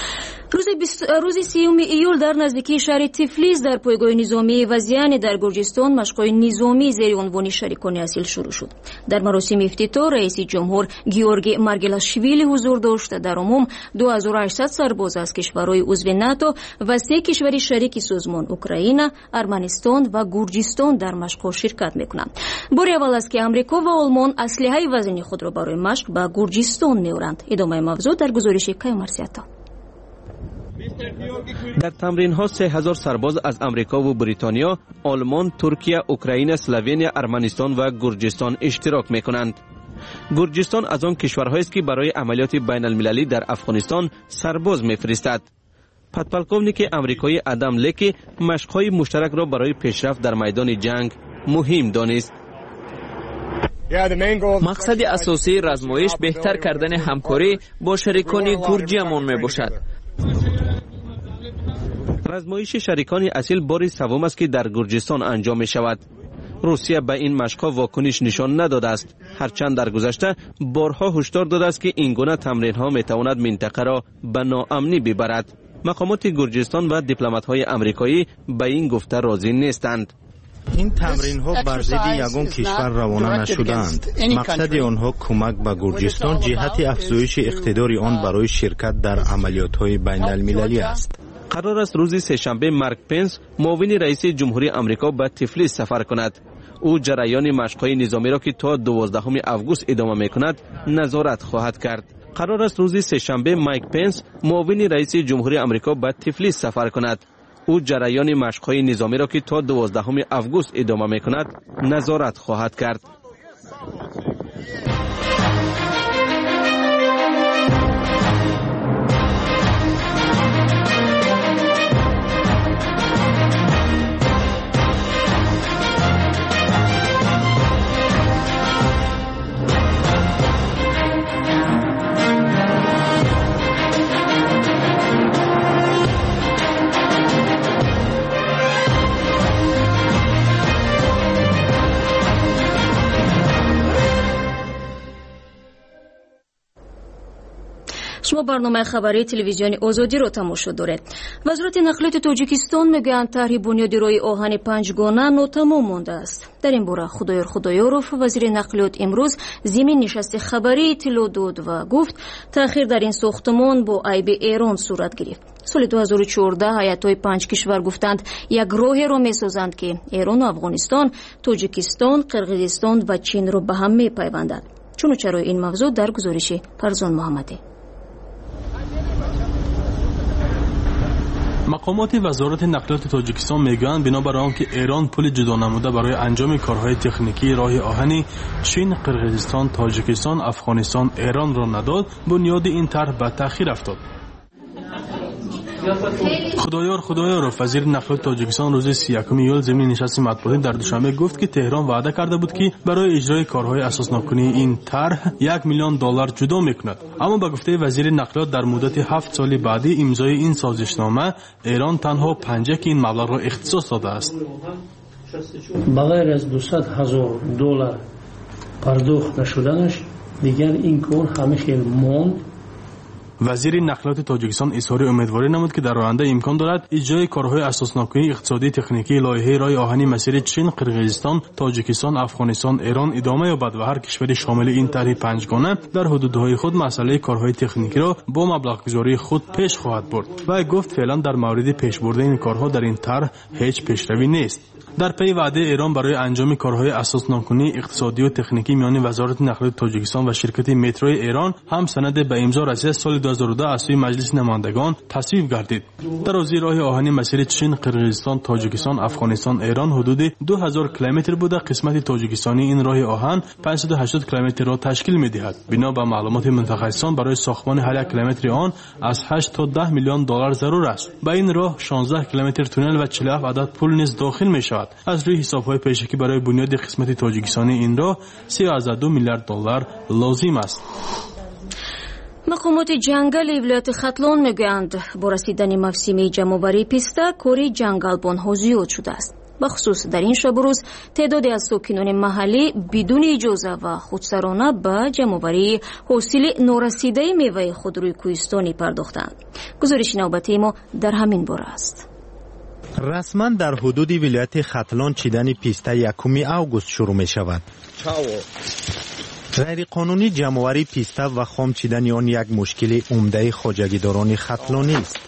روز سیوم ایول در نزدیکی شهر تیفلیس در پایگاه نظامی وزیانی در گرجستان مشق‌های نظامی زیر عنوان شریکان اصیل شروع شد. در مراسم افتتاح رئیس جمهور گیورگی مارگلاشویلی حضور داشت. در عموم دو هزار و هشتصد سرباز از کشورهای عضو ناتو و سه کشور شریک سازمان اوکراین، ارمنستان و گرجستان در مشق‌ها شرکت می‌کنند. بار اول است که آمریکا و آلمان اسلحه وزنی خود را برای مشق به گرجستان می‌برند. ادامه موضوع در گزارش کیمارسیاتا. در تمرین ها سه هزار سرباز از امریکا و بریتانیا، آلمان، ترکیه، اوکراین، اسلوونیا، ارمنستان و گرجستان اشتراک می کنند. گرجستان از آن کشورهایی است که برای عملیات بین المللی در افغانستان سرباز می فرستد. پدپلکونیک امریکایی ادم لکی مشق‌های مشترک را برای پیشرفت در میدان جنگ مهم دانست. مقصد اساسی رزمایش بهتر کردن همکاری با شریکان گرجیمان می باشد. رزمایش شریکان اصیل بار سوم است که در گرجستان انجام می شود. روسیه به این مشق‌ها واکنش نشان نداده است، هرچند در گذشته بارها هشدار داده است که این گونه تمرین‌ها می‌تواند منطقه را به ناامنی ببرد. مقامات گرجستان و دیپلمات‌های آمریکایی به این گفته راضی نیستند. این تمرین ها بر ضد یگان کشور روانه نشدند. مقصد آنها کمک به گرجستان جهت افزایش اقتدار آن برای شرکت در عملیات های بین المللی است. قرار است روز سه‌شنبه مارک پنس معاون رئیس جمهوری آمریکا به تیفلیس سفر کند. او جریان مشق‌های نظامی را که تا دوازدهم آگوست ادامه می‌کند نظارت خواهد کرد. قرار است روز سه‌شنبه مایک پنس معاون رئیس جمهوری آمریکا به تیفلیس سفر کند. او جریان مشق‌های نظامی را که تا دوازدهم آگوست ادامه می‌کند نظارت خواهد کرد. شما برنامه خبری تلویزیون آزادی رو تماشا دارید. وزارت نقلیات تاجیکستان میگوید طرح بنیادی راه آهن پنجگانه ناتمام مانده است. در این باره خدایار خدایارов وزیر نقلیات امروز ضمن نشست خبری اطلاع داد و گفت تأخیر در این ساختمان با عیب ایران صورت گرفت. سال دو هزار و چهارده هیئت‌های پنج کشور گفتند یک راه را می‌سازند که ایران و افغانستان، تاجیکستان، قرقیزستان و چین را به هم می‌پیوندد. چون و چرای این موضوع در گزارش فرزان محمدی. مقامات وزارت نقلیات تاجیکستان میگویند بنابر آنکه ایران پول جدا نموده برای انجام کارهای تکنیکی راه آهنی چین، قرقیزستان، تاجیکستان، افغانستان، ایران را نداد، بنیاد این طرح به تأخیر افتاد. خدایار خدایارov وزیر نقلیات تاجیکستان روز سی و یکم ایول ضمن نشست مطبوعاتی در دوشنبه گفت که تهران وعده کرده بود که برای اجرای کارهای اساسناکنی این طرح یک میلیون دلار جدا میکند، اما به گفته وزیر نقلیات در مدت هفت سال بعدی امضای این سازشنامه ایران تنها پنجاه این مبلغ را اختصاص داده است. بغیر از دویست هزار دلار پرداخت نشدنش دیگر این کار همه خیلی ماند. وزیر نقلیات تاجیکستان اظهار امیدواری نمود که در آینده امکان دارد اجرای کارهای اساسناکنی اقتصادی تکنیکی لایحه راه آهنی مسیر چین، قرقیزستان، تاجیکستان، افغانستان، ایران ادامه یابد و هر کشوری شامل این طرح پنجگانه در حدودهای خود مسئله کارهای تکنیکی را با مبلغ گذاری خود پیش خواهد برد. و گفت فعلا در مورد پیش بردن این کارها در این طرح هیچ پیشروی نیست. در پی وعده ایران برای انجام کارهای اساسناکنی اقتصادی و تکنیکی میان وزارت نقلیات تاجیکستان و شرکت متروی ایران هم سند به امضا رسیده سال دو هزار و ده از سوی مجلس نمایندگان تصویب گردید. درازی راه آهنی مسیر چین، قرقیزستان، تاجیکستان، افغانستان، ایران حدود دو هزار کیلومتر بوده. قسمت تاجیکستانی این راه آهن پانصد و هشتاد کیلومتر را تشکیل می‌دهد. بنا به معلومات متخصصان برای ساختمان هر یک کیلومتر آن از هشت تا ده میلیون دلار ضرور است. با این راه شانزده کیلومتر تونل و چهل و هفت عدد پل نیز داخل می‌شود. از روی حساب‌های پیشکی برای بنیاد قسمت تاجیکستانی این راه سیزده و دو میلیارد دلار لازم است. مقامات جنگل ولایت ختلان میگویند با رسیدن موسم جمع‌آوری پیسته کاری جنگلبان‌ها زیاد شده است. بخصوص در این شب و روز تعدادی از ساکنان محلی بدون اجازه و خودسرانه به جمع‌آوری حاصل نارسیده میوه خودروی کوهستانی پرداختند. گزارش نوبتی ما در همین باره است. رسما در حدود ولایت ختلان چیدن پیسته یکم اوگوست شروع می شود. غیر قانونی جمع‌آوری پیسته و خام چیدن آن یک مشکل عمده خواجگیداران ختلانی است.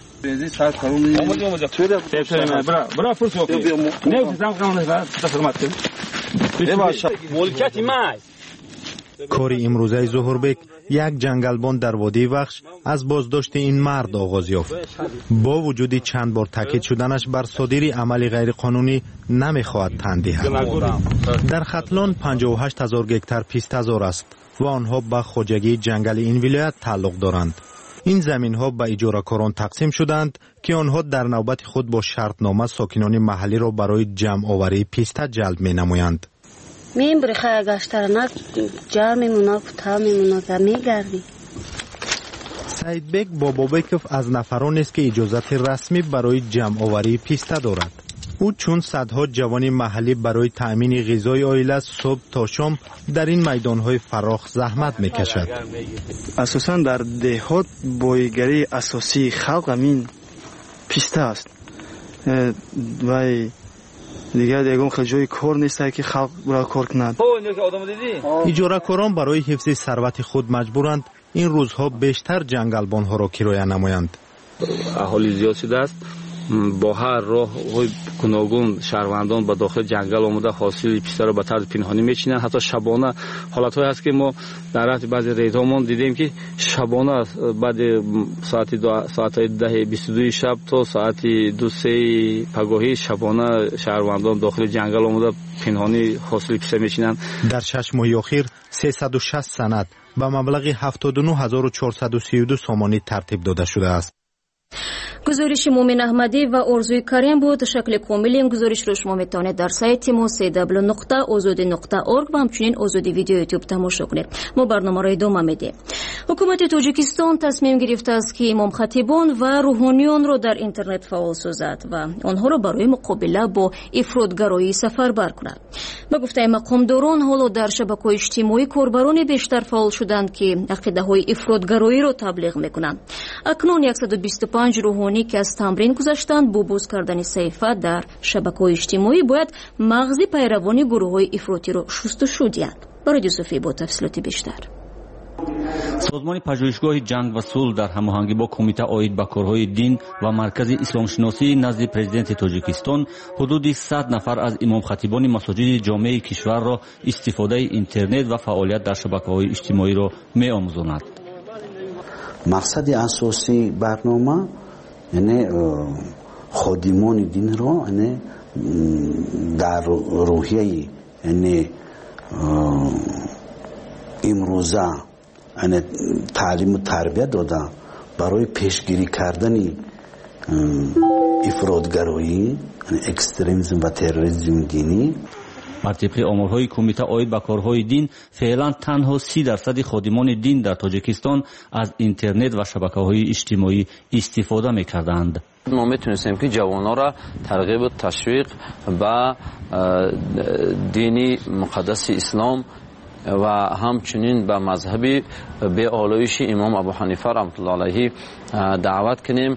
کاری امروزه ظهوربک یک جنگلبان در وادی وخش از بازداشت این مرد آغاز یافت. با وجود چند بار تاکید شدنش بر صادری عمل غیر قانونی نمیخواهد تن دهد. در ختلان پنجاه و هشت هزار گکتار پیسته زار است و آنها به خواجگی جنگل این ولایت تعلق دارند. این زمین ها به اجاره‌کاران تقسیم شدند که آنها در نوبت خود با شرطنامه ساکنان محلی را برای جمع آوری پیسته جلب می نمایند. میم برخه گشترنک جا میمونه کتا میمونه که میگردی. سعید بیگ بابابکف از نفران است که اجازت رسمی برای جمع آوری پیسته دارد. او چون صدها جوان محلی برای تأمین غذای عائله صبح تا شام در این میدانهای فراخ زحمت میکشد. اساساً در دهات بایگری اساسی خلق همین پیسته است و دیگر دیگه خیلی جای کار نیست که خلق برای کار کنند. اجاره‌کاران برای حفظ ثروت خود مجبورند این روزها بیشتر جنگلبان ها را کرایه نمایند. اهالی زیاد شده است. با هر راه های گوناگون شهروندان به داخل جنگل آمده حاصل پیسته را به طرز پنهانی میچینند. حتی شبانه حالت های هست که ما در رفت بعضی ریدهامون دیدیم که شبانه بعد ساعت دو ساعت ده بیست و دو شب تا ساعت دو سه پگاهی شبانه شهروندان داخل جنگل آمده پنهانی حاصل پیسته میچینند. در شش ماه اخیر سیصد و شصت سند به مبلغ هفتاد و نه هزار و چهارصد و سی و دو سامانی ترتیب داده شده است. گزارش مومن احمدی و ارزوی کریم بود. شکل کامل این گزارش رو شما میتونید در سایت ما سی دبلیو نقطه آزادی نقطه اورگ و همچنین آزادی ویدیو یوتیوب تماشا کنید. ما برنامه را ادامه میدیم. حکومت تاجیکستان تصمیم گرفته است که امام خطیبان و روحانیان را در اینترنت فعال سازد و آنها را برای مقابله با افراطگرایی سفربر کند. به گفته مقامداران حالا در شبکه‌های اجتماعی کاربران بیشتر فعال شدند که عقیده‌های افراطگرایی را تبلیغ میکنند. اکنون صد و بیست و پنج روحانی که از تمرین گذشتند با باز کردن صفحه در شبکه‌های اجتماعی باید مغز پیروان گروه‌های افراطی را شستشو دهند. برای یوسفی با تفصیلات بیشتر. سازمان پژوهشگاه جنگ و صلح در هماهنگی با کمیته عاید به کارهای دین و مرکز اسلام شناسی نزد پرزیدنت تاجیکستان حدود صد نفر از امام خطیبان مساجد جامع کشور را استفاده اینترنت و فعالیت در شبکه‌های اجتماعی را می‌آموزاند. مقصد اساسی برنامه یعنی خادمان دین را یعنی در روحیه یعنی امروزه یعنی تعلیم و تربیت داده برای پیشگیری کردن افراطگرایی یعنی اکستریمیسم و تروریسم دینی. بر طبق آمارهای کمیته عاید به کارهای دین فعلا تنها سی درصد خادمان دین در تاجیکستان از اینترنت و شبکه‌های اجتماعی استفاده می‌کردند. ما میتونستیم که جوانان را ترغیب و تشویق به دینی مقدس اسلام و همچنین به مذهبی به آلایش امام ابو حنیفه رحمت الله علیه دعوت کنیم.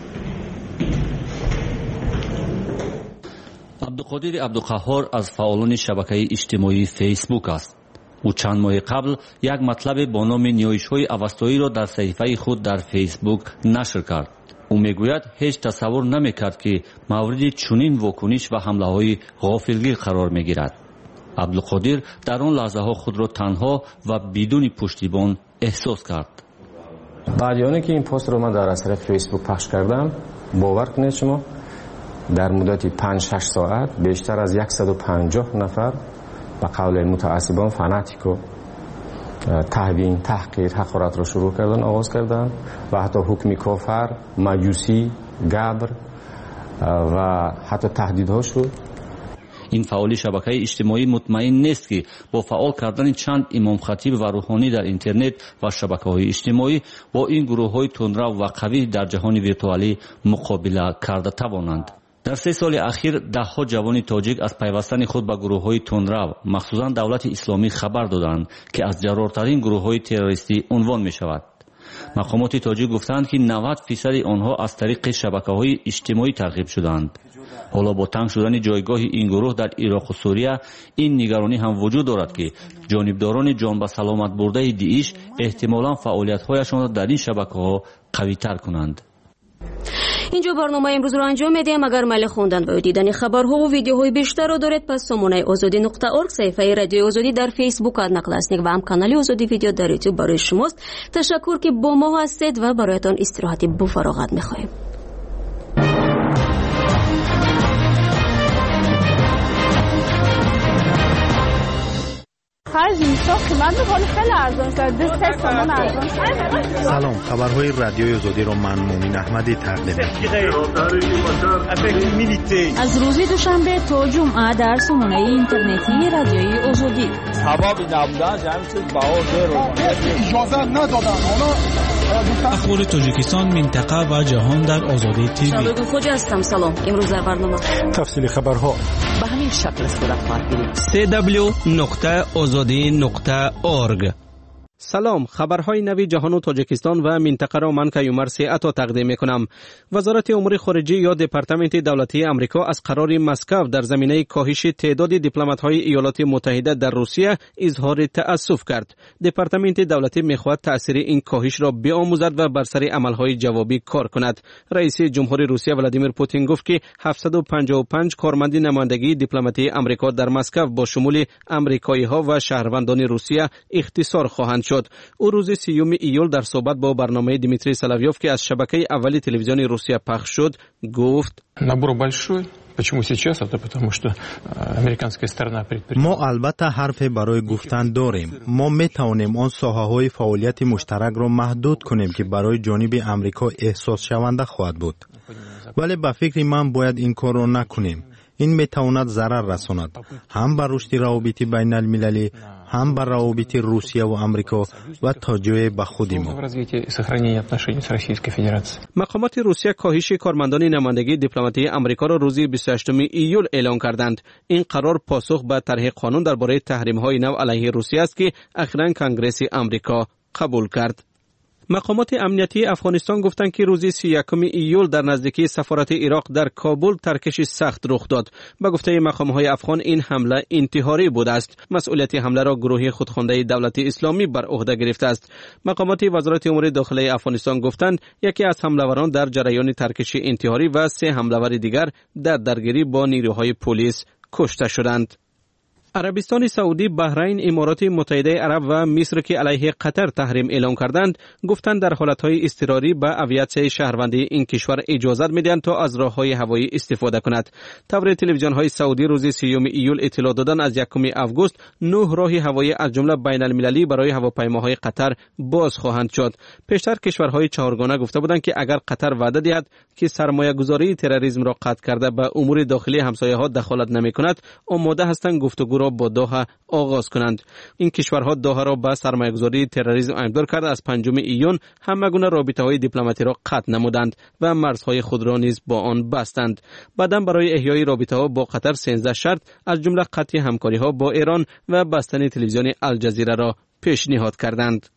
عبدالقادر عبدالقهار از فعالان شبکه اجتماعی فیسبوک است. او چند ماه قبل یک مطلب با نام نیایش‌های اوستایی را در صفحه خود در فیسبوک نشر کرد. او میگوید هیچ تصور نمیکرد که مورد چنین واکنش و حمله‌های غافلگیر قرار میگیرد. عبدالقادر در آن لحظه ها خود را تنها و بدون پشتیبان احساس کرد. بعد که این پست رو من در اثر فیسبوک پخش کردم، باور کنید شما در مدت پنج شش ساعت بیشتر از صد و پنجاه نفر به قول متعصبان فناتیکو تهوین، تحقیر، حقارت را شروع کردن، آغاز کردن و حتی حکم کافر، مجوسی، گبر و حتی تهدیدها شد. این فعال شبکه اجتماعی مطمئن نیست که با فعال کردن چند امام خطیب و روحانی در اینترنت و شبکه‌های اجتماعی با این گروه‌های تندرو و قوی در جهان ویرتوالی مقابله کرده توانند. در سه سال اخیر دهها جوان تاجیک از پیوستن خود به گروه‌های تندرو مخصوصاً دولت اسلامی خبر دادند که از جرارترین گروه‌های تروریستی عنوان می‌شود. مقامات تاجیک گفتند که نود درصد آنها از طریق شبکه‌های اجتماعی ترغیب شدند. حالا با تنگ شدن جایگاه این گروه در عراق و سوریه این نگرانی هم وجود دارد که جانبداران جان به سلامت برده داعش احتمالاً فعالیت‌هایشان را در این شبکه‌ها قوی‌تر کنند. اینجا برنامه امروز رو انجام میدیم. اگر میل خوندن و دیدن خبرها و ویدیوهای بیشتر رو دارید پس سامانه آزادی نقطه اورگ صفحه رادیو آزادی در فیسبوک نقل هستید و هم کانال آزادی ویدیو در یوتیوب برای شماست. تشکر که با ما هستید و برایتان استراحتی با فراغت میخوایم. سلام، خبرهای رادیوی آزادی را من مومن احمدی تقدیم می‌کنم. از روز دوشنبه تا جمعه در سامانه اینترنتی رادیوی آزادی. سبب نبودن جمعیت بهادر رو اجازه ندادن. اخبار تاجیکستان، منطقه و جهان در آزادی تیوی. شادو خوجا هستم. سلام. امروز در برنامه تفصیل خبرها به همین شکل صورت خواهد گرفت. سی دبلیو نقطه آزادی نقطه اورگ. سلام، خبرهای نوی جهان و تاجیکستان و منطقه را من کیومر سیعتا تقدیم میکنم. وزارت امور خارجه یا دپارتمنت دولتی امریکا از قرار مسکو در زمینه کاهش تعداد دیپلمات‌های ایالات متحده در روسیه اظهار تأسف کرد. دپارتمنت دولتی میخواهد تأثیر این کاهش را بیاموزد و بر سر عملهای جوابی کار کند. رئیس جمهور روسیه ولادیمیر پوتین گفت که هفتصد و پنجاه و پنج کارمند نمایندگی دیپلماتی امریکا در مسکو با شمول امریکایی‌ها و شهروندان روسیه اختصار خواهند شد. او روز سیوم ایول در صحبت با برنامه دیمیتری سلاویوف که از شبکه اولی تلویزیون روسیه پخش شد گفت ما البته حرف برای گفتن داریم. ما می توانیم آن ساحه‌های فعالیت مشترک را محدود کنیم که برای جانب امریکا احساس شونده خواهد بود. ولی به فکر من باید این کار را نکنیم. این می تواند ضرر رساند هم بر رشد روابط بین المللی، هم بر روابط روسیه و امریکا و تا جای به خود ما. مقامات روسیه کاهش کارمندان نمایندگی دیپلماتی امریکا را روز بیست و هشتم ایول اعلام کردند. این قرار پاسخ به طرح قانون درباره تحریم‌های نو علیه روسیه است که اخیراً کنگره امریکا قبول کرد. مقامات امنیتی افغانستان گفتند که روز سی و یکم ایول در نزدیکی سفارت عراق در کابل ترکش سخت رخ داد. به گفته مقام‌های افغان این حمله انتحاری بوده است. مسئولیت حمله را گروه خودخوانده دولت اسلامی بر عهده گرفته است. مقامات وزارت امور داخلی افغانستان گفتند یکی از حمله‌وران در جریان ترکش انتحاری و سه حمله‌ور دیگر در درگیری با نیروهای پلیس کشته شدند. عربستان سعودی، بحرین، امارات متحده عرب و مصر که علیه قطر تحریم اعلام کردند، گفتند در حالتهای اضطراری به اوییسه شهروندی این کشور اجازت میدهند تا از راههای هوایی استفاده کند. طور تلویزیون‌های سعودی روز سیوم ایول اطلاع دادند از یکم آگوست نه راه هوایی از جمله بین المللی برای هواپیماهای قطر باز خواهند شد. پیشتر کشورهای چهارگانه گفته بودند که اگر قطر وعده دهد که سرمایه‌گذاری تروریسم را قطع کرده به امور داخلی همسایه‌ها دخالت نمی‌کند، آماده هستند گفتگو را با دوحه آغاز کنند. این کشورها دوحه را به سرمایه‌گذاری تروریسم ائمدار کرده از پنجم ایون همگونه رابطه‌های دیپلماتی را قطع نمودند و مرزهای خود را نیز با آن بستند. بعداً برای احیای رابطه‌ها با قطر سیزده شرط از جمله قطع همکاری‌ها با ایران و بستن تلویزیون الجزیره را پیشنهاد کردند.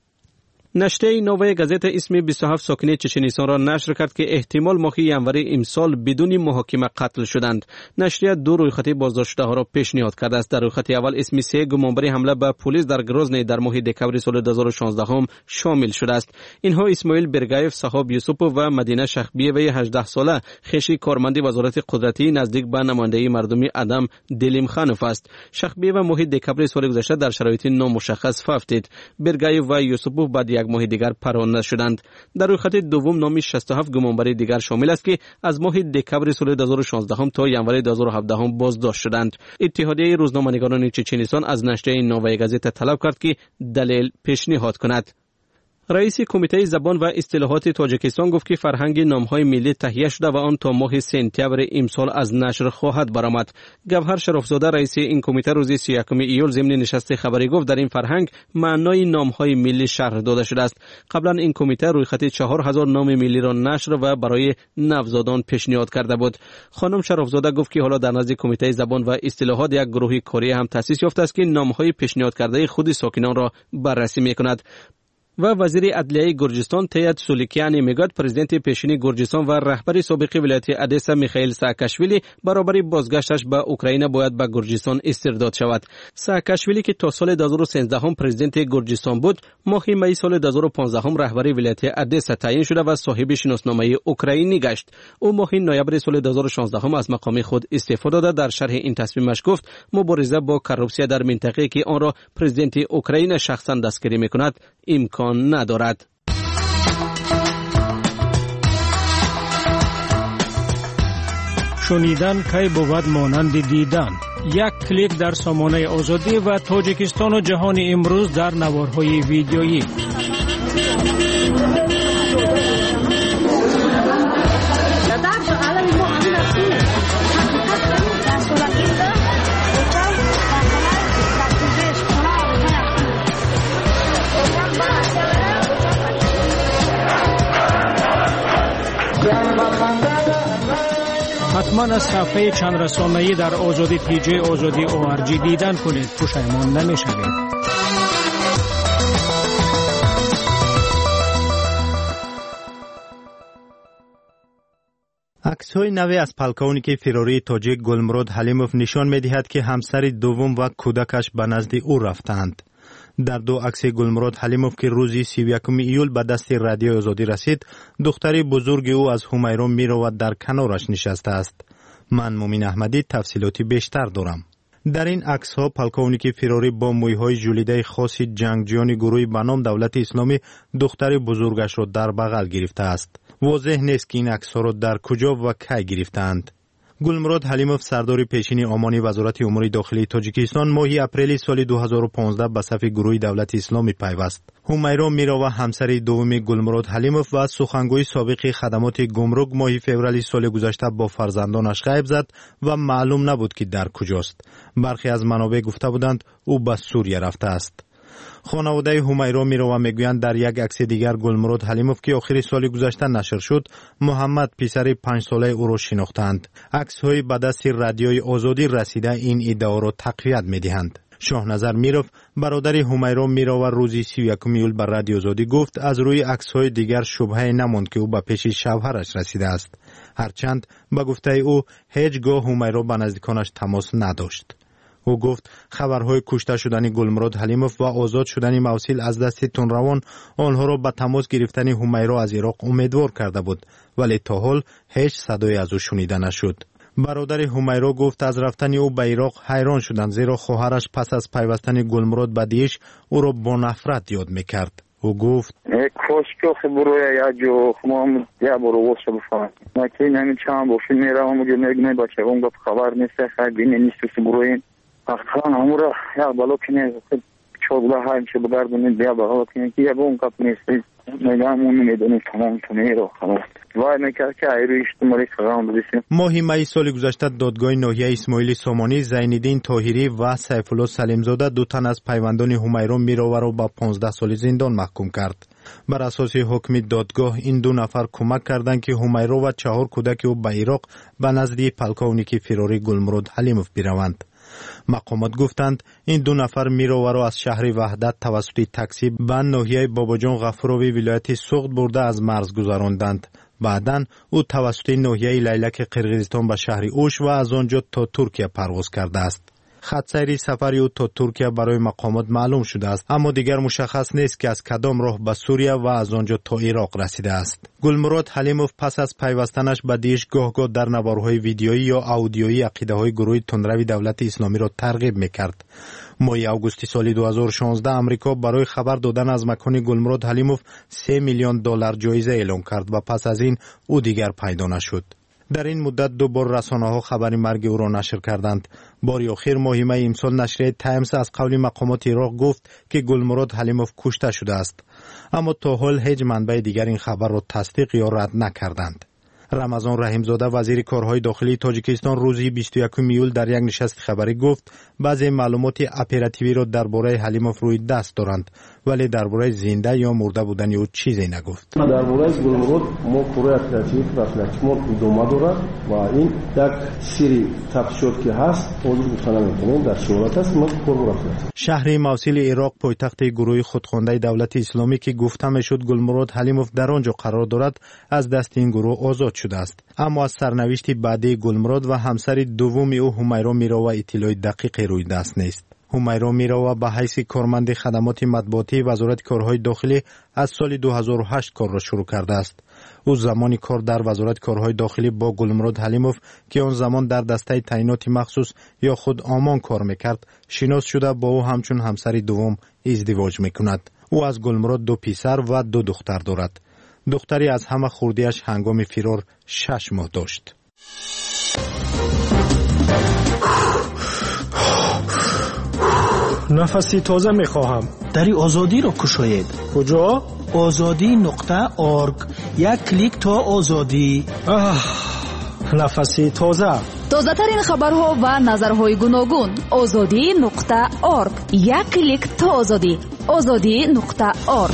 نشریه نوای گازت اسم بیست و هفت ساکن چچنستان را نشر کرد که احتمال ماه ینور امسال بدون محاکمه قتل شدند. نشریه دو رویخط بازداشته‌ها را پیشنهاد کرده است. در رویخط اول اسم سه گمانبر حمله به پلیس در گروزنی در ماه دکمبر سال دو هزار و شانزده هم شامل شده است. اینها اسماعیل برگایف، صحاب یوسپوف و مدینه شخبیه و هجده ساله خیشی کارمند وزارت قدرتی نزدیک به نمایندگی مردمی ادم دلیم خانوف است. شخبیه و ماه دکمبر سال گذشته در شرایط نامشخص فوتید. برگایف و یوسپوف بعد یک ماه دیگر پرونده شدند. در رویخط دوم نام شصت و هفت گمانبر دیگر شامل است که از ماه دکمبر سال دو هزار و شانزده هم تا ینور دو هزار و هفده هم بازداشت شدند. اتحادیه روزنامه‌نگاران چچنستان از نشریه نوای گازت طلب کرد که دلیل پیشنهاد کند. رئیس کمیته زبان و اصطلاحات تاجیکستان گفت که فرهنگ نام‌های ملی تهیه شده و آن تا ماه سپتامبر امسال از نشر خواهد برآمد. گوهر شرافزاده رئیس این کمیته روز سی و یکم ایول ضمن نشست خبری گفت در این فرهنگ معنای نام‌های ملی شرح داده شده است. قبلا این کمیته رویخط چهار هزار نام ملی را نشر و برای نوزادان پیشنهاد کرده بود. خانم شرافزاده گفت که حالا در نزد کمیته زبان و اصطلاحات یک گروه کاری هم تأسیس یافته است که نام‌های پیشنهاد کرده خود ساکنان را بررسی می‌کند. و وزیر عدلیه گرجستان تیاد سولیکیانی میگوید پرزیدنت پیشین گرجستان و رهبر سابق ولایت ادسا میخائیل ساکاشویلی برابر بازگشتش به اوکراین باید به گرجستان استرداد شود. ساکاشویلی که تا سال دو هزار و سیزده هم پرزیدنت گرجستان بود، ماه می سال دو هزار و پانزده هم رهبر ولایت ادسا تعیین شده و صاحب شناسنامه اوکراینی گشت. او ماه نوامبر سال دو هزار و شانزده هم از مقام خود استعفا داده. در شرح این تصمیمش گفت مبارزه با کروپسیا در منطقه که آن را پرزیدنت اوکراین شخصا دستگیری میکند امکان ندارد. شنیدن کی بود مانند دیدن. یک کلیک در سامانه آزادی و تاجیکستان و جهان امروز در نوارهای ویدیویی. حتما از صفحه چند رسانه‌ای در آزادی پی جی آزادی او آر جی دیدن کنید، پشیمان نمی‌شوید. عکس‌های نوی از پلکونیک فراری تاجیک گلمرود حلیموف نشان می‌دهد که همسر دوم و کودکش به نزد او رفتند. در دو عکس گلمرود حلیموف که روزی سی و یکم ایول به دست رادیو آزادی رسید، دختری بزرگ او از همیرا میرود در کنارش نشسته است. من مومین احمدی تفصیلاتی بیشتر دارم. در این عکس ها پلکونیک فراری با مویهای ژولیده خاصی جنگجویان گروهی به نام دولت اسلامی دختر بزرگش را در بغل گرفته است. واضح نیست که این عکس ها را در کجا و کی گرفتند. گلمرود حلیموف سردار پیشین امانی وزارت امور داخلی تاجیکستان ماه اپریل سال دو هزار و پانزده به صف گروه دولت اسلامی پیوست. همیرا میروا همسر دوم گلمرود حلیموف و سخنگوی سابق خدمات گمرک ماه فوریه سال گذشته با فرزندانش غیب زد و معلوم نبود که در کجاست. برخی از منابع گفته بودند او به سوریه رفته است. خانواده همیرا میروا میگویند در یک عکس دیگر گلمرود حلیموف که آخر سال گذشته نشر شد، محمد پسر پنج ساله او را شناختند. عکس‌های به دست رادیوی آزادی رسیده این ادعا را تقویت میدهند. شاهنظر میروف برادر همیرا میروا روزی سی و یکم ایول بر رادیو آزادی گفت از روی عکس‌های دیگر شبهه نماند که او به پیش شوهرش رسیده است، هرچند به گفته او هیچگاه همیرا به نزدیکانش تماس نداشت. او گفت خبرهای کشته شدن گلمرود حلیموف و آزاد شدن موصل از دست تندروان آنها را به تماس گرفتن همیرا از عراق امیدوار کرده بود، ولی تا حال هیچ صدایی از او شنیده نشد. برادر همیرا گفت از رفتن او به عراق حیران شدند، زیرا خواهرش پس از پیوستن گلمرود به دیش او را با نفرت یاد میکرد. او گفت کاش که خبروی یا جو خمام یا برو واسه بفهم ماکی نمی چند باشی میروم و گنگ بچه اون گفت خبر نیست خیلی نیست بروین اخوان همورا یا بالا کنه چوب لا هایم چه بگردونید بیا بالا کنه که یا اون کپ نیست نگام اون میدونی تمام تونه رو خلاص وای میکرد که ایرو اجتماعی خرام بسیم. ماه می سال گذشته دادگاه ناحیه اسماعیل سامانی زینالدین طاهری و سیف الله سلیمزاده دو تن از پیوندان همیرا میروا را به پانزده سال زندان محکوم کرد. بر اساس حکم دادگاه این دو نفر کمک کردند که همیرا و چهار کودک او به عراق به نزد پلکونیک فراری گلمرود حلیموف بروند. مقامات گفتند این دو نفر میروا را از شهر وحدت توسط تاکسی به ناحیه باباجان غفوروی ولایت سوخت برده از مرز گذراندند. بعداً او توسط ناحیه لیلک قرقیزستان به شهر اوش و از آنجا تا ترکیه پرواز کرده است. خط سیر سفر او تا ترکیه برای مقامات معلوم شده است، اما دیگر مشخص نیست که از کدام راه به سوریه و از آنجا تا عراق رسیده است. گلمرود حلیموف پس از پیوستنش به دیش گاه گاه در نوارهای ویدیویی یا آودیویی عقیده‌های گروه تندروی دولت اسلامی را ترغیب می‌کرد. ماه آگوست سال دو هزار و شانزده امریکا برای خبر دادن از مکان گلمرود حلیموف سه میلیون دلار جایزه اعلام کرد و پس از این او دیگر پیدا نشد. در این مدت دو بار رسانه‌ها خبر مرگ او را نشر کردند. باری آخر ماهیمه امسال نشریه تایمز از قول مقامات عراق گفت که گلمراد حلیموف کشته شده است. اما تا حال هیچ منبع دیگر این خبر را تصدیق یا رد نکردند. رمضان رحیمزاده وزیر کارهای داخلی تاجیکستان روزی بیست و یکم ایول در یک نشست خبری گفت بعضی معلومات اپراتیوی را درباره حلیموف روی دست دارند ولی درباره زنده یا مرده بودن او چیزی نگفت. درباره گلمراد ما کره اپراتیوی رفلکسمون ادامه دارد و این یک سری تفشوت که هست حاضر گفتن نمی‌کنیم در صورت است ما کار رفلکس. شهر موصل عراق پایتخت گروه خودخوانده دولت اسلامی که گفته میشد گلمراد حلیموف در آنجا قرار دارد از دست این گروه آزاد شده است. اما از سرنوشت بعدی گلمراد و همسر دوم او همیرا میروا اطلاع دقیق روی دست نیست. همیرا میروا به حیث کارمند خدمات مطبوعاتی وزارت کارهای داخلی از سال دو هزار و هشت کار را شروع کرده است. او زمانی کار در وزارت کارهای داخلی با گلمراد حلیموف که آن زمان در دسته تعیینات مخصوص یا خود آمان کار میکرد شناس شده با او همچون همسر دوم ازدواج میکند. او از گلمراد دو پسر و دو دختر دارد. دختری از همه خردیش هنگام فرار شش ماه داشت. نفسی تازه میخواهم. دری آزادی را کشاید. کجا؟ آزادی نقطه آرگ. یک کلیک تا آزادی. نفسی تازه. تازه ترین خبرها و نظرهای گوناگون. آزادی نقطه آرگ. یک کلیک تا آزادی. آزادی نقطه آرگ.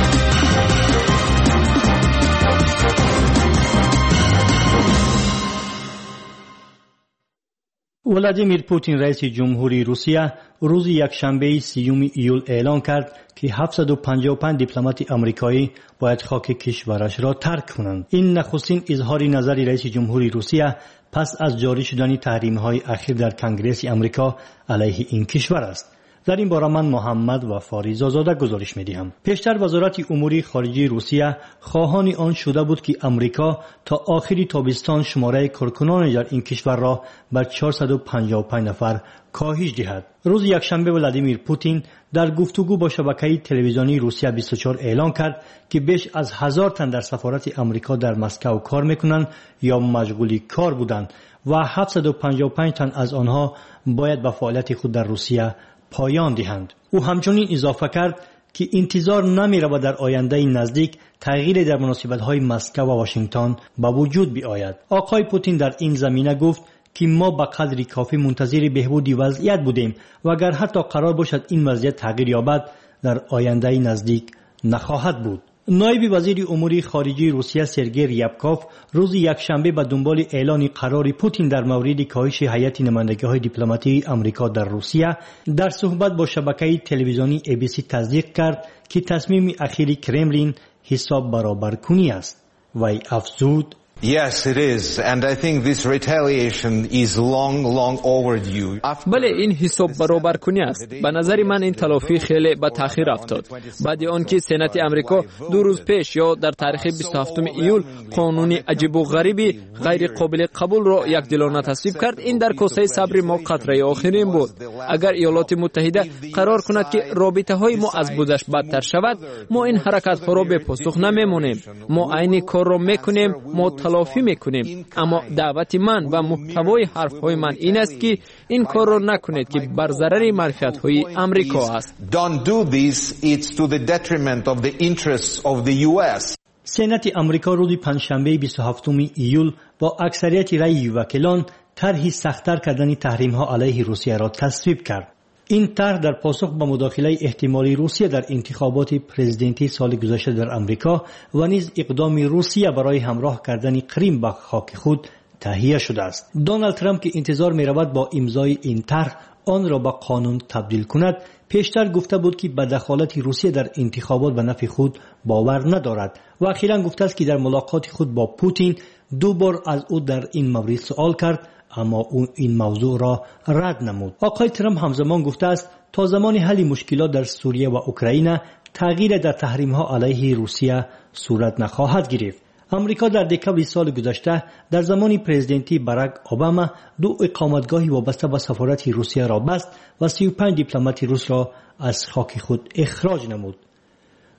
ولادیمیر پوتین رئیس جمهوری روسیه روز یکشنبه سیوم ایول اعلان کرد که هفتصد و پنجاه و پنج دیپلمات آمریکایی باید خاک کشورش را ترک کنند. این نخستین اظهار نظر رئیس جمهوری روسیه پس از جاری شدن تحریم‌های اخیر در کنگره آمریکا علیه این کشور است. در این باره من محمد و فاریز آزاده گزارش می‌دهم. پیشتر وزارت امور خارجه روسیه خواهان آن شده بود که امریکا تا آخر تابستان شماره کارکنان در این کشور را بر چهارصد و پنجاه و پنج نفر کاهش دهد. روز یکشنبه ولادیمیر پوتین در گفتگو با شبکه تلویزیونی روسیه بیست و چهار اعلان کرد که بیش از هزار تن در سفارت امریکا در مسکو کار میکنند یا مشغول کار بودند و هفتصد و پنجاه و پنج تن از آنها باید به فعالیت خود در روسیه پایان دهند. او همچنین اضافه کرد که انتظار نمی رود در آینده نزدیک تغییر در مناسبت‌های مسکو و واشنگتن به وجود بیاید. آقای پوتین در این زمینه گفت که ما به قدری کافی منتظر بهبود وضعیت بودیم و اگر حتی قرار باشد این وضعیت تغییر یابد در آینده نزدیک نخواهد بود. نایب وزیر امور خارجه روسیه سرگئی ریابکوف روز یکشنبه به دنبال اعلان قرار پوتین در مورد کاهش هیئت نمایندگی‌های دیپلماتی آمریکا در روسیه در صحبت با شبکه تلویزیونی ای بی سی تصدیق کرد که تصمیم اخیر کرملین حساب برابرکنی است. وی افزود Yes, it is, and I think this retaliation is long, long overdue. بله این حساب برابر کنی است. به نظر من این تلافی خیلی به تأخیر افتاد. بعد آنکه سنت آمریکا دو روز پیش یا در تاریخ بیست و هفتم ایول قانونی عجیب و غریبی غیر قابل قبول را یک دلانه تصویب کرد، این در کاسه صبر ما قطره آخرین بود. اگر ایالات متحده قرار کند که رابطه های ما از بودش بدتر شود، ما این حرکت ها را به پاسخ نمیمونیم. ما عین کار را میکنیم، ما تلافی میکنیم. اما دعوت من و محتوای حرفهای من این است که این کار را نکنید که بر ضرر منفعت های آمریکا است. Don't do this, it's to the detriment of the interests of the یو اس. سنت آمریکا روز پنجشنبه بیست و هفتم ایول با اکثریت رأی وکیلان طرحی سخت‌تر کردن تحریم‌ها علیه روسیه را تصویب کرد. این طرح در پاسخ به مداخله احتمالی روسیه در انتخابات پرزیدنتی سال گذشته در آمریکا و نیز اقدام روسیه برای همراه کردن کریم به خاک خود تهیه شده است. دونالد ترامپ که انتظار می رود با امضای این طرح آن را به قانون تبدیل کند، پیشتر گفته بود که به دخالت روسیه در انتخابات به نفع خود باور ندارد و اخیراً گفته است که در ملاقات خود با پوتین دو بار از او در این مورد سوال کرد، اما او این موضوع را رد نمود. آقای ترامپ همزمان گفته است تا زمان حل مشکلات در سوریه و اوکراین تغییر در تحریم‌ها علیه روسیه صورت نخواهد گرفت. امریکا در دکمبر سال گذشته در زمان پرزیدنتی باراک اوباما دو اقامتگاهی وابسته به سفارت روسیه را بست و سی و پنج دیپلمات روس را از خاک خود اخراج نمود.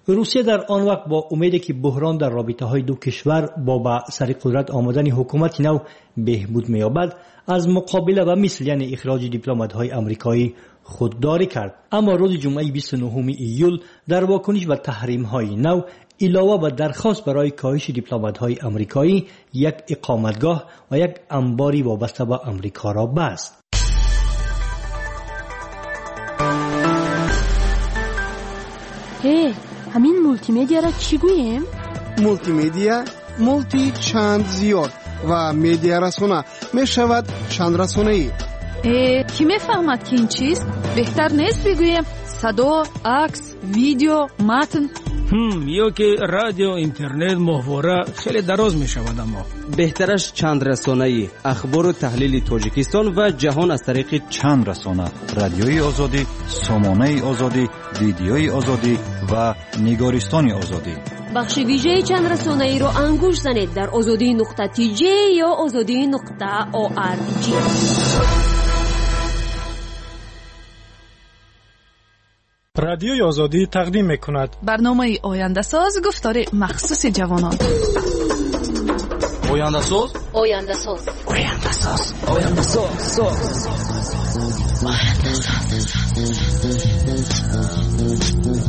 روسیه در آن وقت با امیدی که بحران در رابطه های دو کشور با به سر قدرت آمدن حکومت نو بهبود می‌یابد از مقابله و مثل یعنی اخراج دیپلمات های آمریکایی خودداری کرد. اما روز جمعه بیست و نهم ایول در واکنش به تحریم های نو علاوه بر درخواست برای کاهش دیپلمات های آمریکایی یک اقامتگاه و یک انباری وابسته به آمریکا را بست. هی همین مولتی مدیا را چی گوییم؟ مولتی مدیا مولتی چند زیاد و مدیا رسانه می شود چند رسانه ای. کی می فهمد که این چیست؟ بهتر نیست بگوییم صدا، عکس، ویدیو، متن. هم یا که رادیو، اینترنت، محتوا خیلی دراز می شود. اما بهترش چند رسانه ای، اخبار و تحلیل تاجیکستان و جهان از طریق چند رسانه، رادیوی آزادی، سامانه آزادی، ویدیوی آزادی و نگارستان آزادی. بخش ویژه چند رسانه ای رو انگوش زنید در آزادی نقطه تی جی یا آزادی نقطه او آر جی. رادیوی آزادی تقدیم میکند برنامه آینده ساز گفتار مخصوص جوانان. آینده ساز آینده ساز آینده ساز آینده ساز آینده ساز